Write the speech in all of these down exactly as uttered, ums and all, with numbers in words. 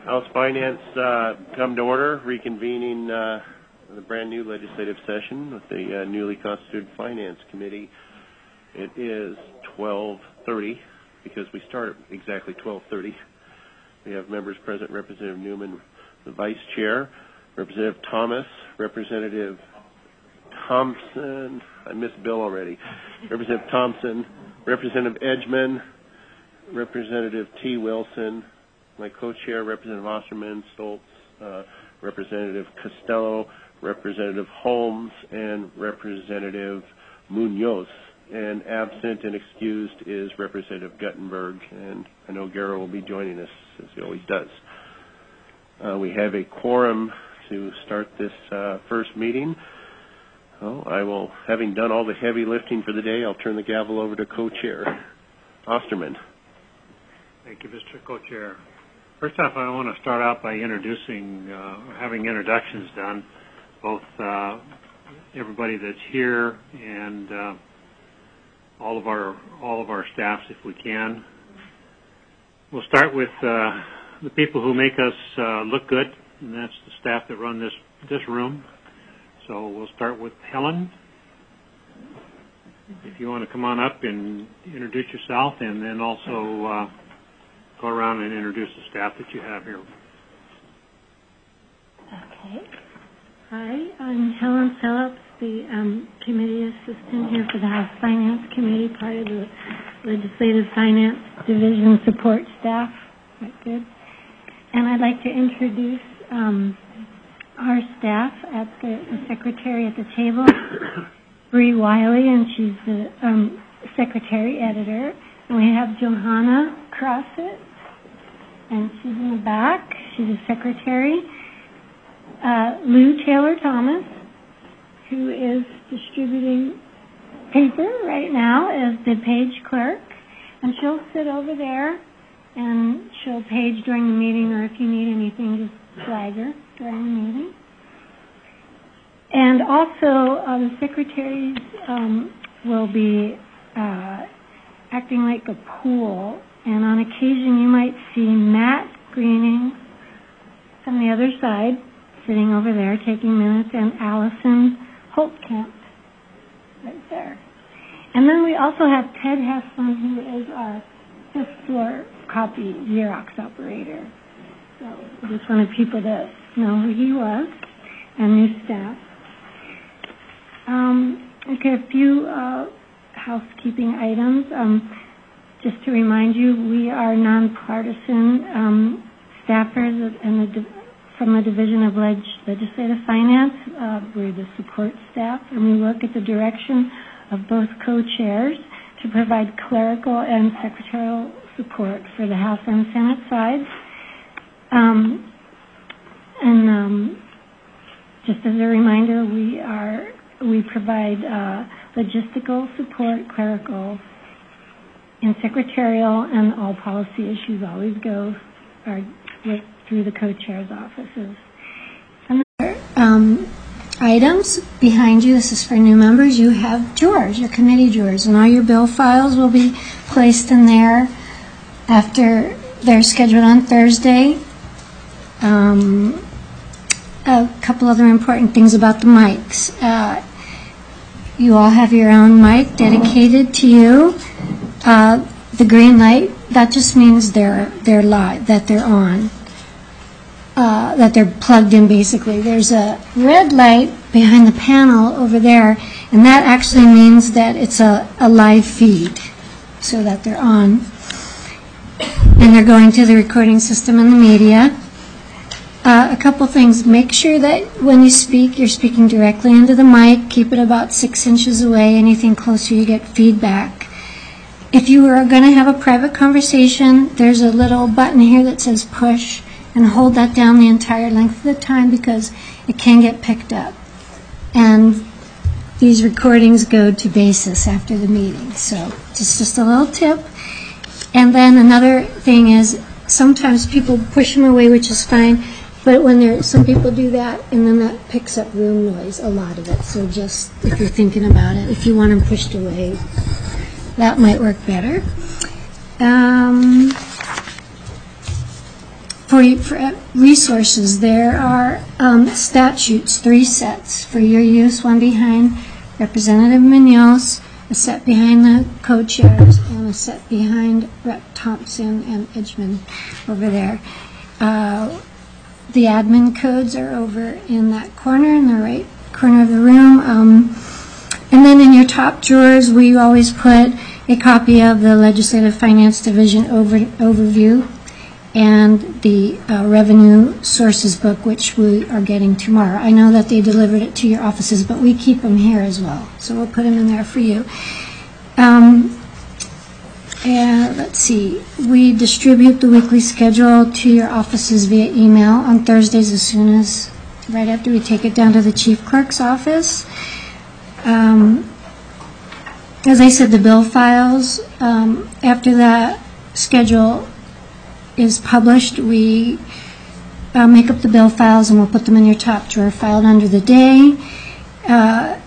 House Finance uh, come to order, reconvening uh, the brand new legislative session with the uh, newly constituted Finance Committee. It is twelve thirty because we start at exactly twelve thirty. We have members present, Representative Newman, the Vice Chair, Representative Thomas, Representative Thompson, I missed Bill already, Representative Thompson, Representative Edgman, Representative T. Wilson, my co-chair, Representative Osterman, Stoltz, uh, Representative Costello, Representative Holmes, and Representative Munoz. And absent and excused is Representative Guttenberg, and I know Garrow will be joining us, as he always does. Uh, we have a quorum to start this uh, first meeting. Oh, I will, having done all the heavy lifting for the day, I'll turn the gavel over to co-chair Osterman. Thank you, Mister Co-Chair. First off, I want to start out by introducing, uh, having introductions done, both uh, everybody that's here and uh, all of our all of our staffs, if we can. We'll start with uh, the people who make us uh, look good, and that's the staff that run this this room. So we'll start with Helen. If you want to come on up and introduce yourself, and then also uh, go around and introduce the staff that you have here. Okay. Hi, I'm Helen Phillips, the um, committee assistant here for the House Finance Committee, part of the Legislative Finance Division support staff. Right, good. And I'd like to introduce um, our staff at the, the secretary at the table, Bree Wiley, and she's the um, secretary editor. And we have Johanna Crossett, and she's in the back. She's a secretary. Uh, Lou Taylor Thomas, who is distributing paper right now as the page clerk, and she'll sit over there and she'll page during the meeting, or if you need anything, just flag her during the meeting. And also, uh, the secretaries um, will be uh, acting like a pool, and on occasion you might see Matt Greening from the other side, sitting over there taking minutes, and Allison Holtkamp right there. And then we also have Ted Hesslin, who is our fifth floor copy Xerox operator. So I just wanted people to know who he was, and new staff. Um, okay, a few uh, housekeeping items. Um, just to remind you, we are nonpartisan um, staffers and the from the Division of Leg Legislative Finance. Uh, we're the support staff, and we work at the direction of both co-chairs to provide clerical and secretarial support for the House and Senate sides. Um, and um, just as a reminder, we are we provide uh, logistical support, clerical, and secretarial, and all policy issues always go are with through the co-chair's offices. Another um, items behind you, this is for new members, you have drawers, your committee drawers, and all your bill files will be placed in there after they're scheduled on Thursday. Um, a couple other important things about the mics. Uh, you all have your own mic dedicated to you. Uh, the green light, that just means they're, they're live, that they're on. Uh, that they're plugged in, basically. There's a red light behind the panel over there, and that actually means that it's a, a live feed, so that they're on. And they're going to the recording system and the media. Uh, a couple things. Make sure that when you speak, you're speaking directly into the mic. Keep it about six inches away. Anything closer, you get feedback. If you are going to have a private conversation, there's a little button here that says push, and hold that down the entire length of the time because it can get picked up. And these recordings go to BASIS after the meeting. So just, just a little tip. And then another thing is sometimes people push them away, which is fine, but when there, some people do that, and then that picks up room noise, a lot of it. So just, if you're thinking about it, if you want them pushed away, that might work better. Um, for, you- for uh, resources, there are um, statutes, three sets for your use, one behind Representative Munoz, a set behind the co-chairs, and a set behind Rep Thompson and Edgman over there. Uh, the admin codes are over in that corner, in the right corner of the room. Um, and then in your top drawers, we always put a copy of the Legislative Finance Division over, overview and the uh, revenue sources book, which we are getting tomorrow. I know that they delivered it to your offices, but we keep them here as well, so we'll put them in there for you. Um, and let's see, we distribute the weekly schedule to your offices via email on Thursdays as soon as, right after we take it down to the chief clerk's office. Um, as I said, the bill files, um, after that schedule is published, we uh, make up the bill files and we'll put them in your top drawer filed under the day. Uh,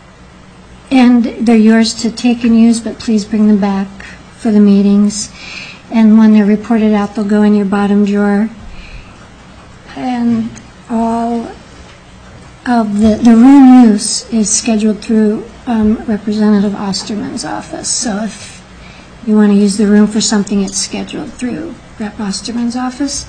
and they're yours to take and use, but please bring them back for the meetings. And when they're reported out, they'll go in your bottom drawer. And all of the, the room use is scheduled through um, Representative Osterman's office. So if you want to use the room for something, it's scheduled through Rep Osterman's office.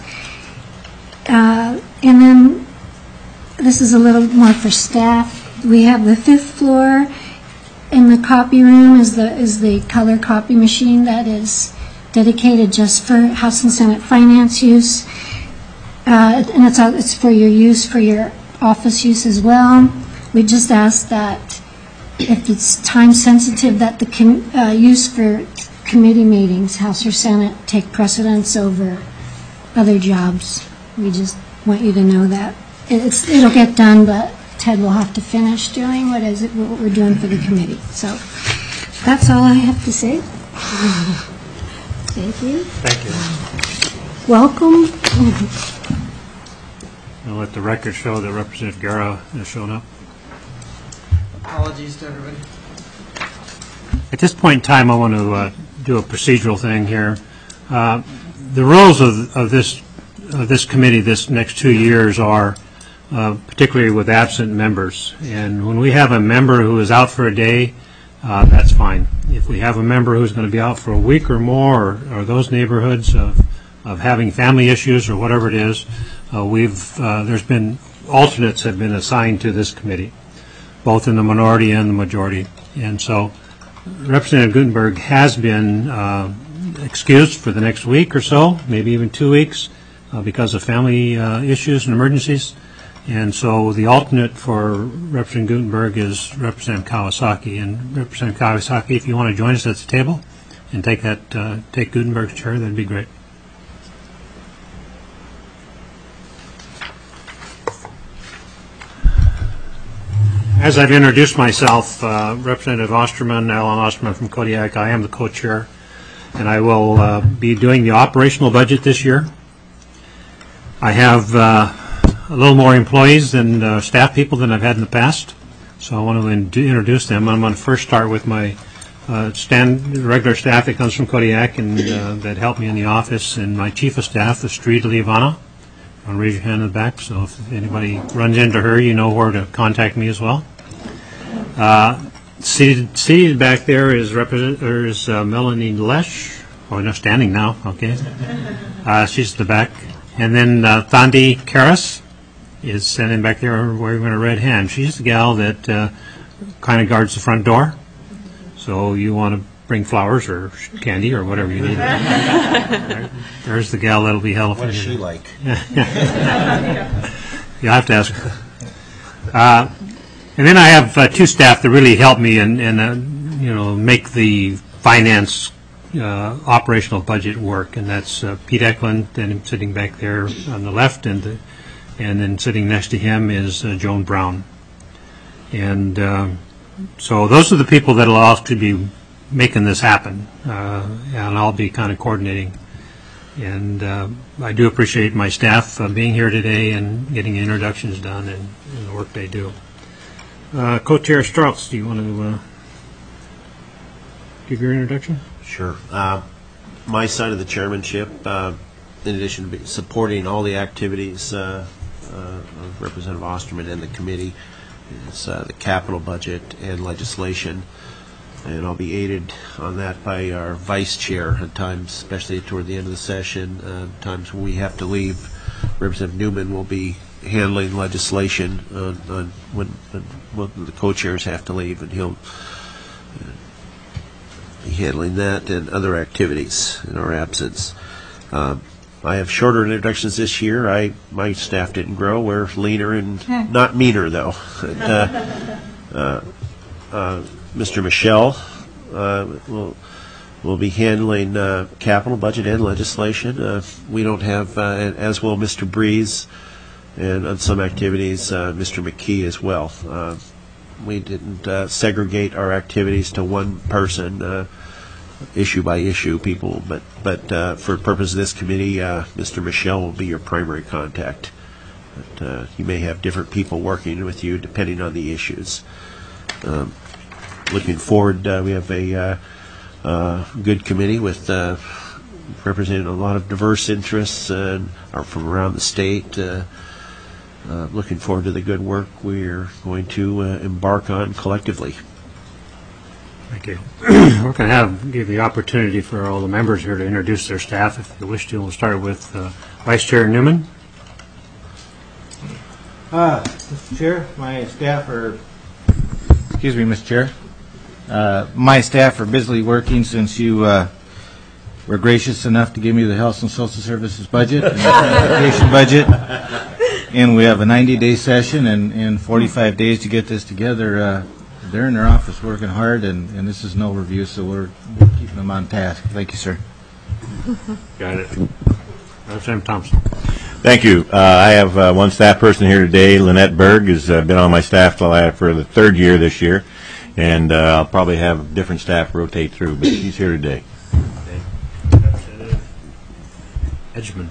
Uh, and then this is a little more for staff. We have the fifth floor. In the copy room is the is the color copy machine that is dedicated just for House and Senate finance use. Uh, and it's, it's for your use, for your office use as well. We just ask that if it's time sensitive, that the com uh, use for committee meetings, House or Senate, take precedence over other jobs. We just want you to know that. It's, it'll get done, but Ted will have to finish doing what is it what we're doing for the committee. So that's all I have to say. Thank you. Thank you. Welcome. I'll let the record show that Representative Guerra has shown up. Apologies to everybody. At this point in time, I want to uh, do a procedural thing here. Uh, the roles of, of this of this committee this next two years are uh, particularly with absent members. And when we have a member who is out for a day, uh, that's fine. If we have a member who's going to be out for a week or more, or, or those neighborhoods of, of having family issues or whatever it is, uh, we've uh, there's been alternates have been assigned to this committee, both in the minority and the majority. And so Representative Guttenberg has been uh, excused for the next week or so, maybe even two weeks, uh, because of family uh, issues and emergencies. And so the alternate for Representative Guttenberg is Representative Kawasaki. And Representative Kawasaki, if you want to join us at the table and take that uh, take Guttenberg's chair, that'd be great. As I've introduced myself, uh, Representative Osterman, Alan Osterman from Kodiak, I am the co-chair, and I will uh, be doing the operational budget this year. I have uh, a little more employees than uh, staff people than I've had in the past, so I want to in introduce them. I'm going to first start with my uh, stand, regular staff that comes from Kodiak and uh, that help me in the office, and my chief of staff, Astrid Livana. I'll raise your hand in the back, so if anybody runs into her, you know where to contact me as well. Uh, seated, seated back there is, there is uh, Melanie Lesh. Oh, no, standing now, okay. Uh, she's at the back. And then uh, Thandi Karas is standing back there wearing a red hand. She's the gal that uh, kind of guards the front door. So you want to bring flowers or candy or whatever you need. there, there's the gal that'll be helpful. What is she like? You'll have to ask her. Uh, and then I have uh, two staff that really help me and, and uh, you know, make the finance uh, operational budget work. And that's uh, Pete Eklund, then sitting back there on the left, and the, and then sitting next to him is uh, Joan Brown. And uh, so those are the people that will actually be making this happen, uh, and I'll be kind of coordinating. And uh, I do appreciate my staff uh, being here today and getting introductions done and, and the work they do. Uh, Co-Chair Strauss, do you want to uh, give your introduction? Sure. Uh, my side of the chairmanship, uh, in addition to be supporting all the activities uh, uh, of Representative Osterman and the committee, is uh, the capital budget and legislation. And I'll be aided on that by our vice chair at times, especially toward the end of the session. Uh, times when we have to leave, Representative Newman will be handling legislation on, on when, when the co-chairs have to leave, and he'll uh, be handling that and other activities in our absence. Um, I have shorter introductions this year. I my staff didn't grow. We're leaner and not meaner, though. uh, uh, uh, Mister Michelle uh, will will be handling uh, capital budget and legislation. Uh, we don't have, uh, as will Mister Breeze, and on some activities, uh, Mister McKee as well. Uh, we didn't uh, segregate our activities to one person, uh, issue by issue, people. But but uh, for the purpose of this committee, uh, Mister Michelle will be your primary contact. But, uh, you may have different people working with you depending on the issues. Um, Looking forward, uh, we have a uh, uh, good committee with uh, representing a lot of diverse interests uh, are from around the state. Uh, uh, looking forward to the good work we're going to uh, embark on collectively. Thank you. We're going to have give the opportunity for all the members here to introduce their staff if they wish to. We'll start with uh, Vice Chair Newman. Uh, Mister Chair, my staff are, excuse me, Mister Chair. Uh, my staff are busily working since you uh, were gracious enough to give me the Health and Social Services budget and the transportation budget. And we have a ninety-day session and, and forty-five days to get this together. Uh, they're in their office working hard, and, and this is an overview, so we're keeping them on task. Thank you, sir. Got it. Representative Thompson. Thank you. Uh, I have uh, one staff person here today. Lynette Berg has uh, been on my staff for the third year this year. And uh, I'll probably have different staff rotate through, but she's here today. Edgman.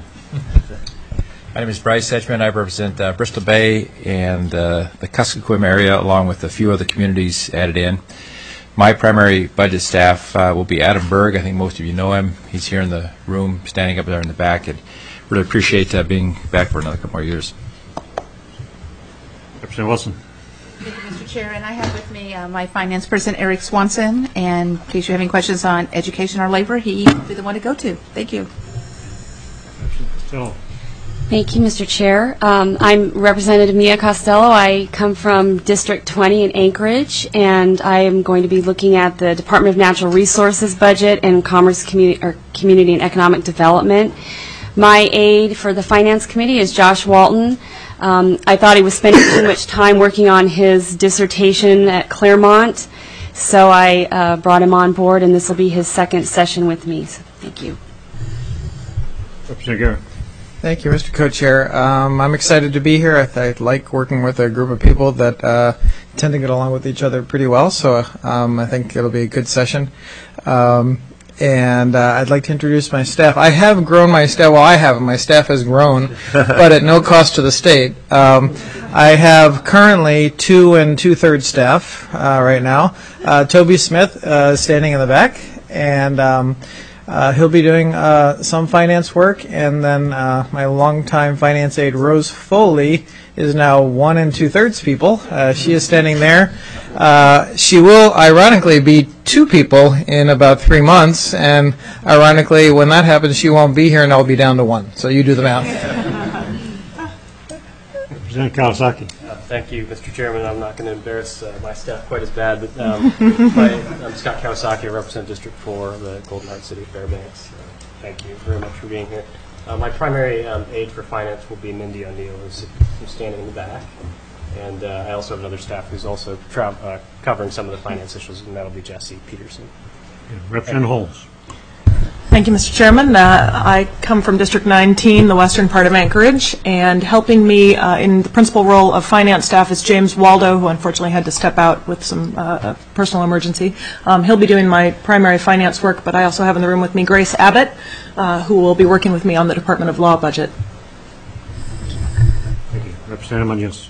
My name is Bryce Edgman. I represent uh, Bristol Bay and uh, the Kuskokwim area, along with a few other communities added in. My primary budget staff uh, will be Adam Berg. I think most of you know him. He's here in the room, standing up there in the back. And really appreciate uh, being back for another couple more years. Representative Wilson. Thank you, Mister Chair. And I have with me uh, my finance person, Eric Swanson. And in case you have any questions on education or labor, he will be the one to go to. Thank you. Still. Thank you, Mister Chair. Um, I'm Representative Mia Costello. I come from District twenty in Anchorage, and I am going to be looking at the Department of Natural Resources budget and Commerce, Community, or Community and Economic Development. My aide for the Finance Committee is Josh Walton. Um, I thought he was spending too much time working on his dissertation at Claremont, so I uh, brought him on board, and this will be his second session with me. So thank you. Representative Garrett. Thank you, Mister Co-Chair. Um, I'm excited to be here. I, th- I like working with a group of people that uh, tend to get along with each other pretty well, so um, I think it'll be a good session. Um, and uh, I'd like to introduce my staff. I have grown my staff. Well, I haven't. My staff has grown, but at no cost to the state. Um, I have currently two and two-thirds staff uh, right now. Uh, Toby Smith uh, standing in the back, and um, uh, he'll be doing uh, some finance work. And then uh, my longtime finance aide, Rose Foley, is now one and two-thirds people. Uh, she is standing there. Uh, she will, ironically, be two people in about three months, and ironically, when that happens, she won't be here, and I'll be down to one. So you do the math. Representative Kawasaki. Uh, thank you, Mister Chairman. I'm not going to embarrass uh, my staff quite as bad, but um, my, I'm Scott Kawasaki. I represent District four, the Golden Heart City of Fairbanks. Uh, thank you very much for being here. Uh, my primary um, aide for finance will be Mindy O'Neill, who's, who's standing in the back. And uh, I also have another staff who's also tra- uh, covering some of the finance issues, and that'll be Jesse Peterson. Yeah, Representative Holmes. Thank you, Mister Chairman. Uh, I come from District nineteen, the western part of Anchorage, and helping me uh, in the principal role of finance staff is James Waldo, who unfortunately had to step out with some uh, personal emergency. Um, he'll be doing my primary finance work, but I also have in the room with me Grace Abbott, uh, who will be working with me on the Department of Law budget. Thank you. Representative Munoz.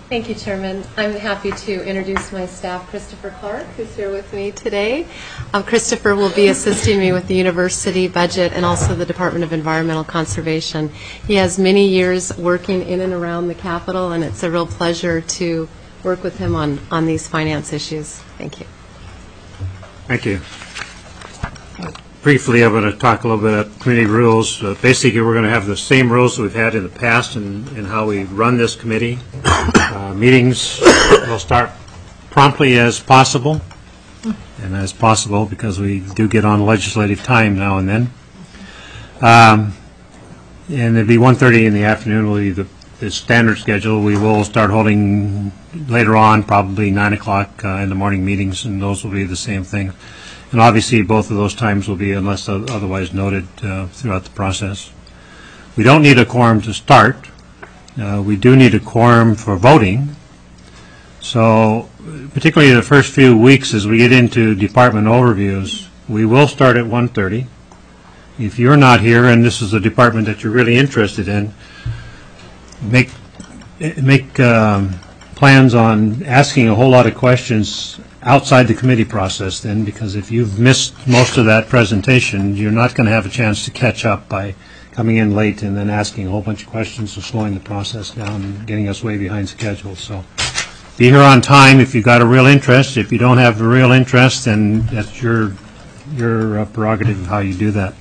Thank you, Chairman. I'm happy to introduce my staff, Christopher Clark, who's here with me today. Um, Christopher will be assisting me with the university budget and also the Department of Environmental Conservation. He has many years working in and around the Capitol, and it's a real pleasure to work with him on, on these finance issues. Thank you. Thank you. Briefly, I'm going to talk a little bit about committee rules. Uh, basically, we're going to have the same rules that we've had in the past in, in how we run this committee. Uh, meetings will start promptly as possible, and as possible because we do get on legislative time now and then. Um, and it'll be one thirty in the afternoon will be the, the standard schedule. We will start holding later on, probably nine o'clock uh, in the morning meetings, and those will be the same thing. And obviously, both of those times will be, unless otherwise noted, uh, throughout the process. We don't need a quorum to start. Uh, we do need a quorum for voting. So, particularly the first few weeks as we get into department overviews, we will start at one thirty. If you're not here and this is a department that you're really interested in, make make um, plans on asking a whole lot of questions outside the committee process then, because if you've missed most of that presentation, you're not going to have a chance to catch up by coming in late and then asking a whole bunch of questions and slowing the process down and getting us way behind schedule. So be here on time if you've got a real interest. If you don't have a real interest, then that's your, your uh, prerogative of how you do that.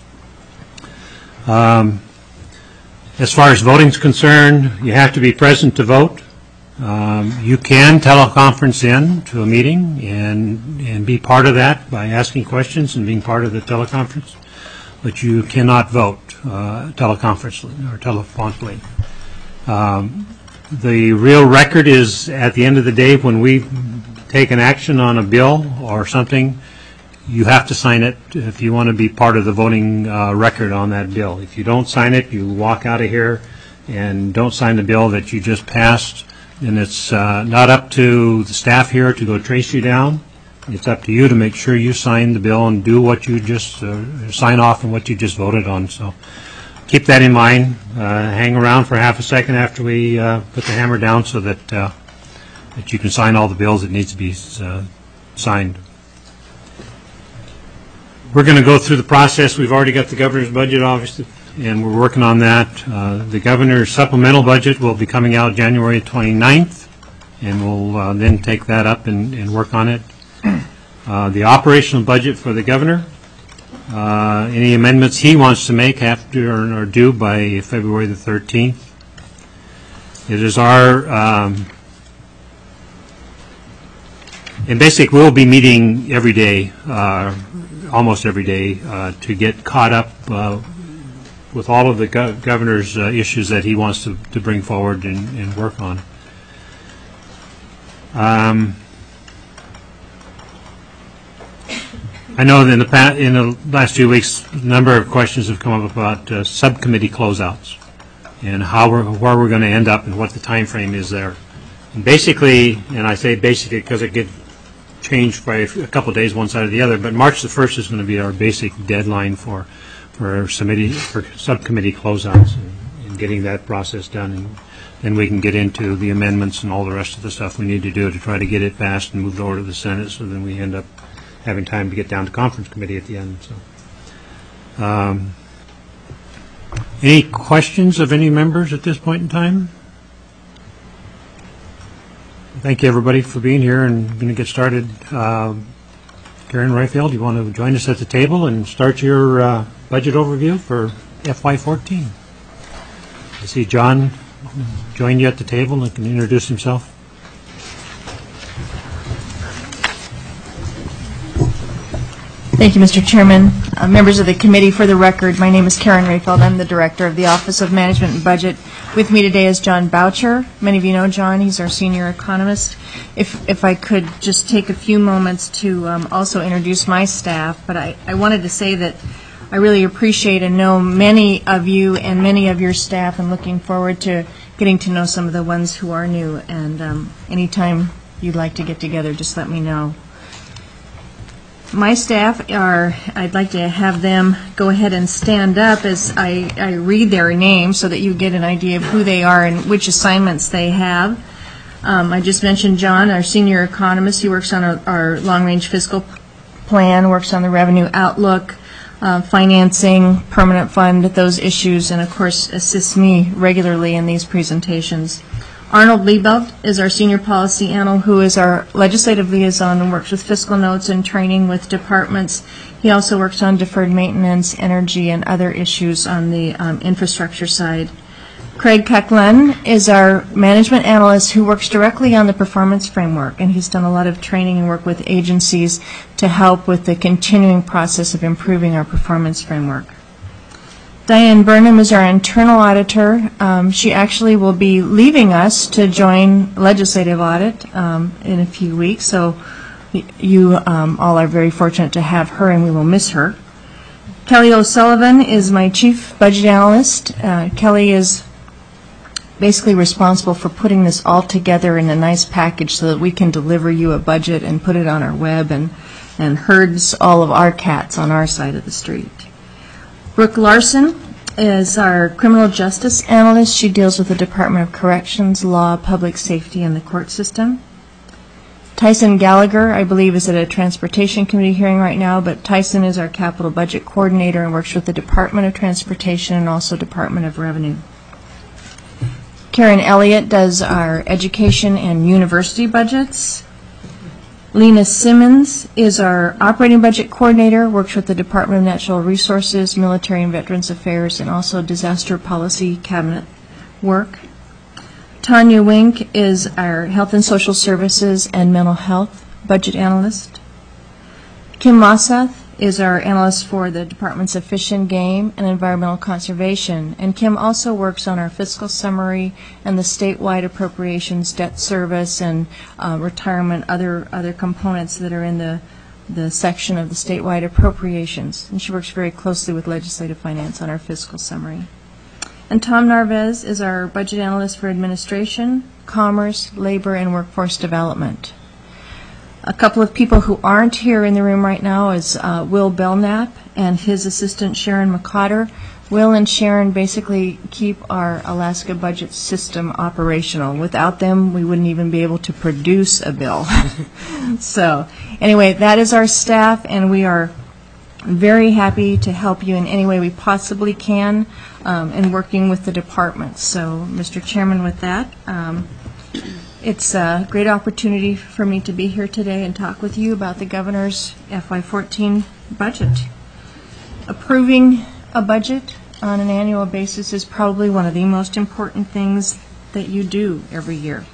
Um, as far as voting is concerned, you have to be present to vote. Um, you can teleconference in to a meeting and and be part of that by asking questions and being part of the teleconference, but you cannot vote uh, teleconference or telephonically. Um, the real record is at the end of the day when we take an action on a bill or something, you have to sign it if you want to be part of the voting uh, record on that bill. If you don't sign it, you walk out of here and don't sign the bill that you just passed. And it's uh, not up to the staff here to go trace you down. It's up to you to make sure you sign the bill and do what you just uh, sign off on what you just voted on. So keep that in mind. Uh, hang around for half a second after we uh, put the hammer down so that uh, that you can sign all the bills that needs to be uh, signed. We're going to go through the process. We've already got the governor's budget, obviously, and we're working on that. Uh, the governor's supplemental budget will be coming out January twenty-ninth, and we'll uh, then take that up and, and work on it. Uh, the operational budget for the governor, uh, any amendments he wants to make have to or are due by February the thirteenth. It is our, um, and basically we'll be meeting every day, uh, almost every day, uh, to get caught up uh, with all of the go governor's uh, issues that he wants to, to bring forward and, and work on. Um, I know that in the, past, in the last few weeks, a number of questions have come up about uh, subcommittee closeouts and how we're, where we're going to end up and what the time frame is there. And basically, and I say basically because it gets changed by a couple of days one side or the other, but March the first is going to be our basic deadline for for subcommittee for subcommittee closeouts and, and getting that process done, and then we can get into the amendments and all the rest of the stuff we need to do to try to get it passed and moved over to the Senate, so then we end up having time to get down to conference committee at the end. So, um, any questions of any members at this point in time? Thank you, everybody, for being here, and we're going to get started. Uh, Karen Rayfield, you want to join us at the table and start your uh, budget overview for F Y fourteen? I see John joined you at the table and can introduce himself. Thank you, Mister Chairman. Uh, members of the committee, for the record, my name is Karen Rayfeld. I'm the Director of the Office of Management and Budget. With me today is John Boucher. Many of you know John. He's our senior economist. If, if I could just take a few moments to um, also introduce my staff, but I, I wanted to say that I really appreciate and know many of you and many of your staff, and looking forward to getting to know some of the ones who are new. And um, anytime you'd like to get together, just let me know. My staff are, I'd like to have them go ahead and stand up as I, I read their names so that you get an idea of who they are and which assignments they have. Um, I just mentioned John, our senior economist. He works on our, our long-range fiscal plan, works on the revenue outlook, uh, financing, permanent fund, those issues, and of course assists me regularly in these presentations. Arnold Liebelt is our senior policy analyst, who is our legislative liaison and works with fiscal notes and training with departments. He also works on deferred maintenance, energy, and other issues on the um, infrastructure side. Craig Kecklen is our management analyst who works directly on the performance framework, and he's done a lot of training and work with agencies to help with the continuing process of improving our performance framework. Diane Burnham is our internal auditor. Um, she actually will be leaving us to join legislative audit um, in a few weeks, so y- you um, all are very fortunate to have her, and we will miss her. Kelly O'Sullivan is my chief budget analyst. Uh, Kelly is basically responsible for putting this all together in a nice package so that we can deliver you a budget and put it on our web and, and herds all of our cats on our side of the street. Brooke Larson is our criminal justice analyst. She deals with the Department of Corrections, Law, Public Safety, and the court system. Tyson Gallagher, I believe, is at a Transportation Committee hearing right now, but Tyson is our capital budget coordinator and works with the Department of Transportation and also Department of Revenue. Karen Elliott does our education and university budgets. Lena Simmons is our operating budget coordinator, works with the Department of Natural Resources, Military and Veterans Affairs, and also disaster policy cabinet work. Tanya Wink is our health and social services and mental health budget analyst. Kim Mossath is our analyst for the Departments of Fish and Game and Environmental Conservation. And Kim also works on our fiscal summary and the statewide appropriations, debt service, and uh, retirement, other other components that are in the, the section of the statewide appropriations. And she works very closely with legislative finance on our fiscal summary. And Tom Narvez is our budget analyst for administration, commerce, labor, and workforce development. A couple of people who aren't here in the room right now is uh, Will Belknap and his assistant Sharon McCotter. Will and Sharon basically keep our Alaska budget system operational. Without them, we wouldn't even be able to produce a bill. So anyway, that is our staff, and we are very happy to help you in any way we possibly can um, in working with the departments. So, Mister Chairman, with that, um, it's a great opportunity for me to be here today and talk with you about the governor's F Y fourteen budget. Approving a budget on an annual basis is probably one of the most important things that you do every year.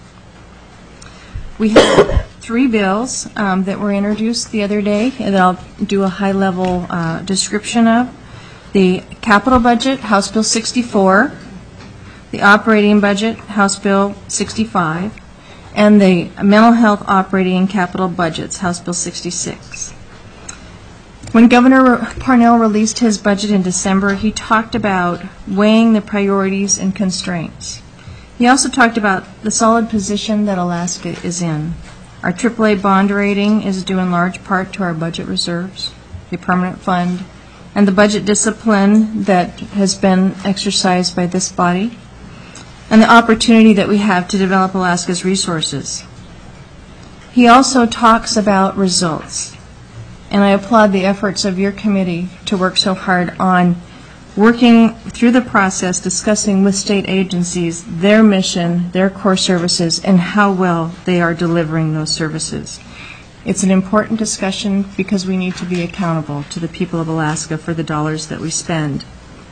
We have three bills um, that were introduced the other day that I'll do a high-level uh, description of. The capital budget, House Bill sixty-four, the operating budget, House Bill sixty-five, and the mental health operating and capital budgets, House Bill sixty-six. When Governor Parnell released his budget in December, he talked about weighing the priorities and constraints. He also talked about the solid position that Alaska is in. Our triple A bond rating is due in large part to our budget reserves, the permanent fund, and the budget discipline that has been exercised by this body, and the opportunity that we have to develop Alaska's resources. He also talks about results, and I applaud the efforts of your committee to work so hard on working through the process, discussing with state agencies their mission, their core services, and how well they are delivering those services. It's an important discussion because we need to be accountable to the people of Alaska for the dollars that we spend.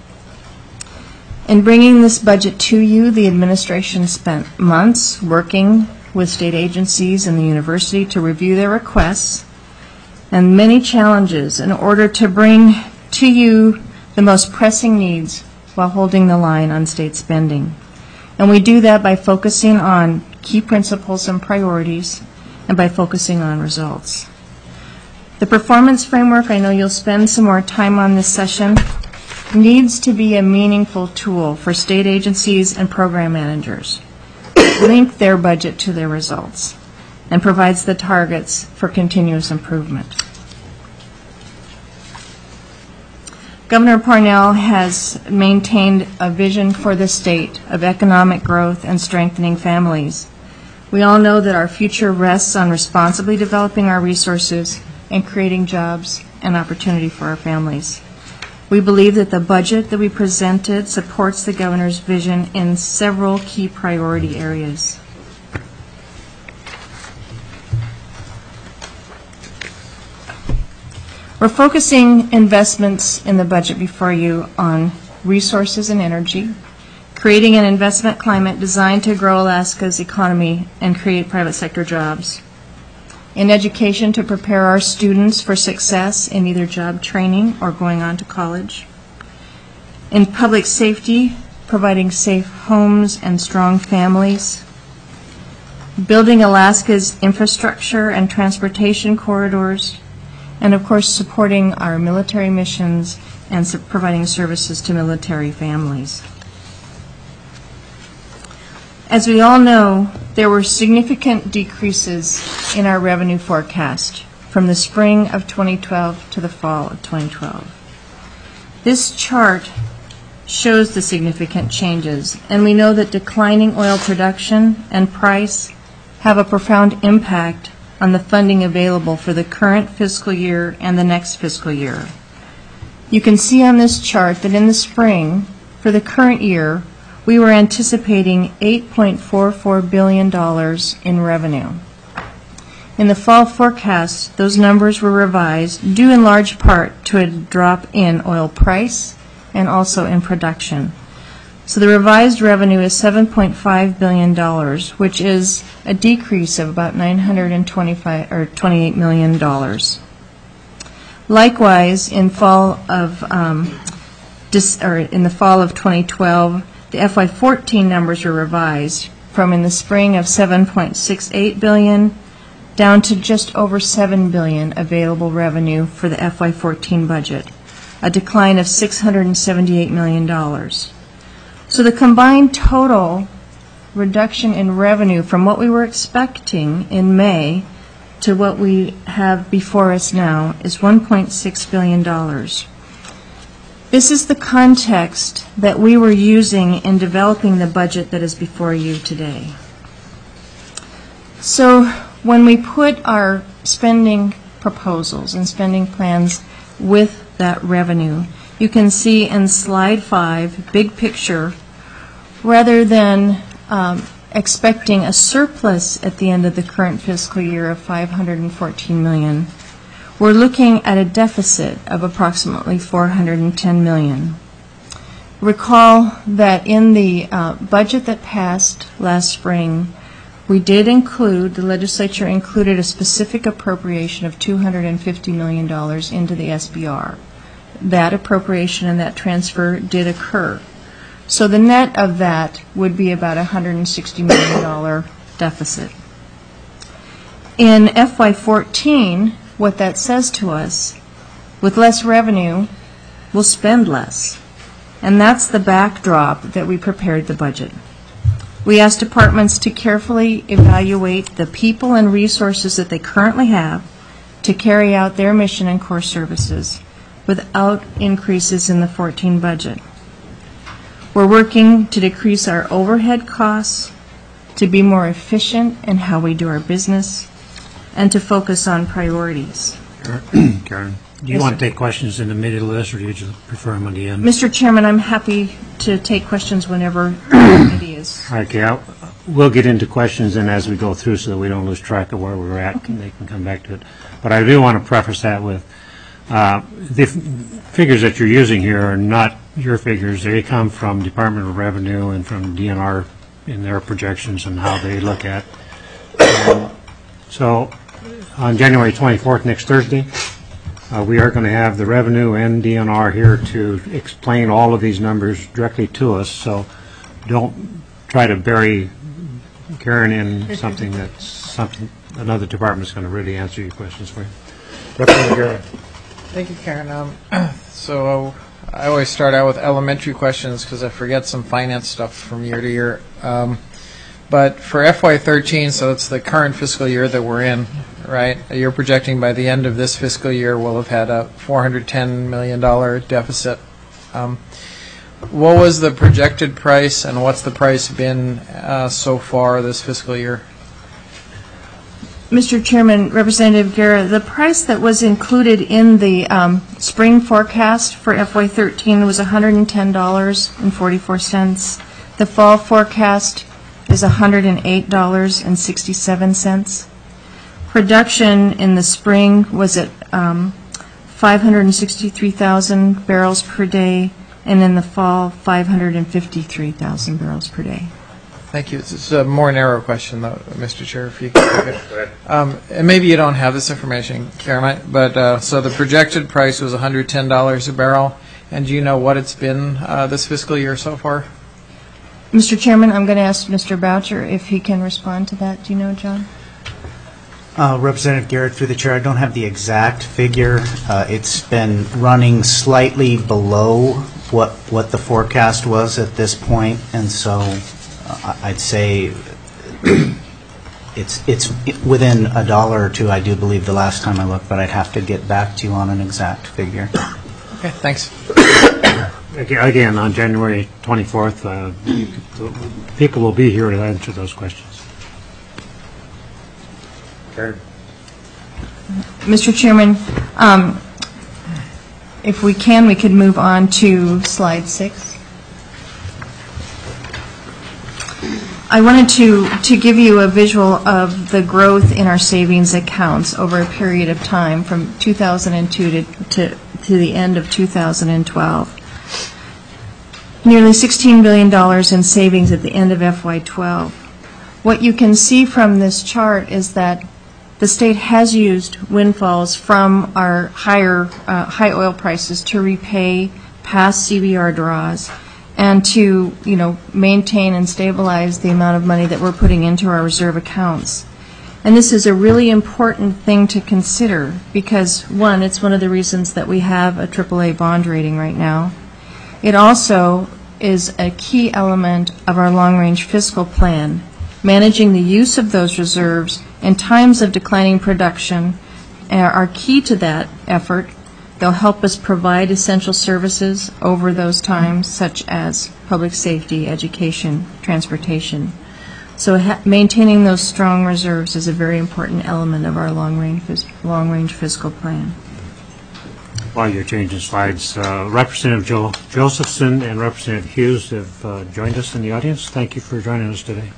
In bringing this budget to you, the administration spent months working with state agencies and the university to review their requests and many challenges in order to bring to you the most pressing needs while holding the line on state spending. And we do that by focusing on key principles and priorities and by focusing on results. The performance framework, I know you'll spend some more time on this session, needs to be a meaningful tool for state agencies and program managers. Link their budget to their results and provides the targets for continuous improvement. Governor Parnell has maintained a vision for the state of economic growth and strengthening families. We all know that our future rests on responsibly developing our resources and creating jobs and opportunity for our families. We believe that the budget that we presented supports the governor's vision in several key priority areas. We're focusing investments in the budget before you on resources and energy, creating an investment climate designed to grow Alaska's economy and create private sector jobs. In education, to prepare our students for success in either job training or going on to college. In public safety, providing safe homes and strong families. Building Alaska's infrastructure and transportation corridors. And of course, supporting our military missions and su- providing services to military families. As we all know, there were significant decreases in our revenue forecast from the spring of twenty twelve to the fall of twenty twelve. This chart shows the significant changes, and we know that declining oil production and price have a profound impact on the funding available for the current fiscal year and the next fiscal year. You can see on this chart that in the spring, for the current year, we were anticipating eight point four four billion dollars in revenue. In the fall forecast, those numbers were revised due in large part to a drop in oil price and also in production. So the revised revenue is seven point five billion dollars, which is a decrease of about nine hundred twenty-five or twenty-eight million dollars. Likewise, in fall of um, dis, or in the fall of twenty twelve, the F Y fourteen numbers were revised from in the spring of seven point six eight billion dollars down to just over seven billion dollars available revenue for the F Y fourteen budget, a decline of six hundred seventy-eight million dollars. So the combined total reduction in revenue from what we were expecting in May to what we have before us now is one point six billion dollars. This is the context that we were using in developing the budget that is before you today. So when we put our spending proposals and spending plans with that revenue, you can see in slide five, big picture, rather than um, expecting a surplus at the end of the current fiscal year of five hundred fourteen million dollars, we're looking at a deficit of approximately four hundred ten million dollars. Recall that in the uh, budget that passed last spring, we did include, the legislature included a specific appropriation of two hundred fifty million dollars into the S B R. That appropriation and that transfer did occur. So the net of that would be about a one hundred sixty million dollars deficit. In F Y fourteen, what that says to us, with less revenue, we'll spend less. And that's the backdrop that we prepared the budget. We asked departments to carefully evaluate the people and resources that they currently have to carry out their mission and core services without increases in the fourteen budget. We're working to decrease our overhead costs, to be more efficient in how we do our business, and to focus on priorities. Karen, do you Yes, want sir. to take questions in the middle of this, or do you just prefer them at the end? Mister Chairman, I'm happy to take questions whenever the committee is. Okay, I'll, we'll get into questions then as we go through so that we don't lose track of where we're at, and they can come back to it. But I do want to preface that with uh, the f- figures that you're using here are not your figures. They come from Department of Revenue and from D N R in their projections and how they look at. Um, so on January twenty-fourth, next Thursday, uh, we are going to have the revenue and D N R here to explain all of these numbers directly to us. So don't try to bury Karen in something that's something another department's going to really answer your questions for you. Representative Garrett. Thank you, Karen. Um, so I always start out with elementary questions because I forget some finance stuff from year to year. Um, but for F Y thirteen, so it's the current fiscal year that we're in, right? You're projecting by the end of this fiscal year we'll have had a four hundred ten million dollars deficit. Um, what was the projected price, and what's the price been uh, so far this fiscal year? Mister Chairman, Representative Guerra, the price that was included in the um, spring forecast for F Y thirteen was one hundred ten dollars and forty-four cents. The fall forecast is one hundred eight dollars and sixty-seven cents. Production in the spring was at um, five hundred sixty-three thousand barrels per day, and in the fall, five hundred fifty-three thousand barrels per day. Thank you. This is a more narrow question, though, Mister Chair, if you could take it. Um, and maybe you don't have this information, Karen, but uh, so the projected price was one hundred ten dollars a barrel, and do you know what it's been uh, this fiscal year so far? Mister Chairman, I'm going to ask Mister Boucher if he can respond to that. Do you know, John? Uh, Representative Garrett, through the chair, I don't have the exact figure. Uh, it's been running slightly below what what the forecast was at this point, and so uh, I'd say it's it's within a dollar or two, I do believe, the last time I looked, but I'd have to get back to you on an exact figure. Okay, thanks. Again, on January twenty-fourth, uh, people will be here to answer those questions. Mister Chairman, um, if we can, we could move on to slide six. I wanted to, to give you a visual of the growth in our savings accounts over a period of time from two thousand two to, to, to the end of two thousand twelve. Nearly sixteen billion dollars in savings at the end of F Y twelve. What you can see from this chart is that the state has used windfalls from our higher uh, high oil prices to repay past C B R draws and to, you know, maintain and stabilize the amount of money that we're putting into our reserve accounts. And this is a really important thing to consider because, one, it's one of the reasons that we have a triple A bond rating right now. It also is a key element of our long-range fiscal plan, managing the use of those reserves in times of declining production are key to that effort. They'll help us provide essential services over those times, such as public safety, education, transportation. So ha- maintaining those strong reserves is a very important element of our long-range fis- long-range fiscal plan. While you're changing slides, uh, Representative jo- Josephson and Representative Hughes have uh, joined us in the audience. Thank you for joining us today.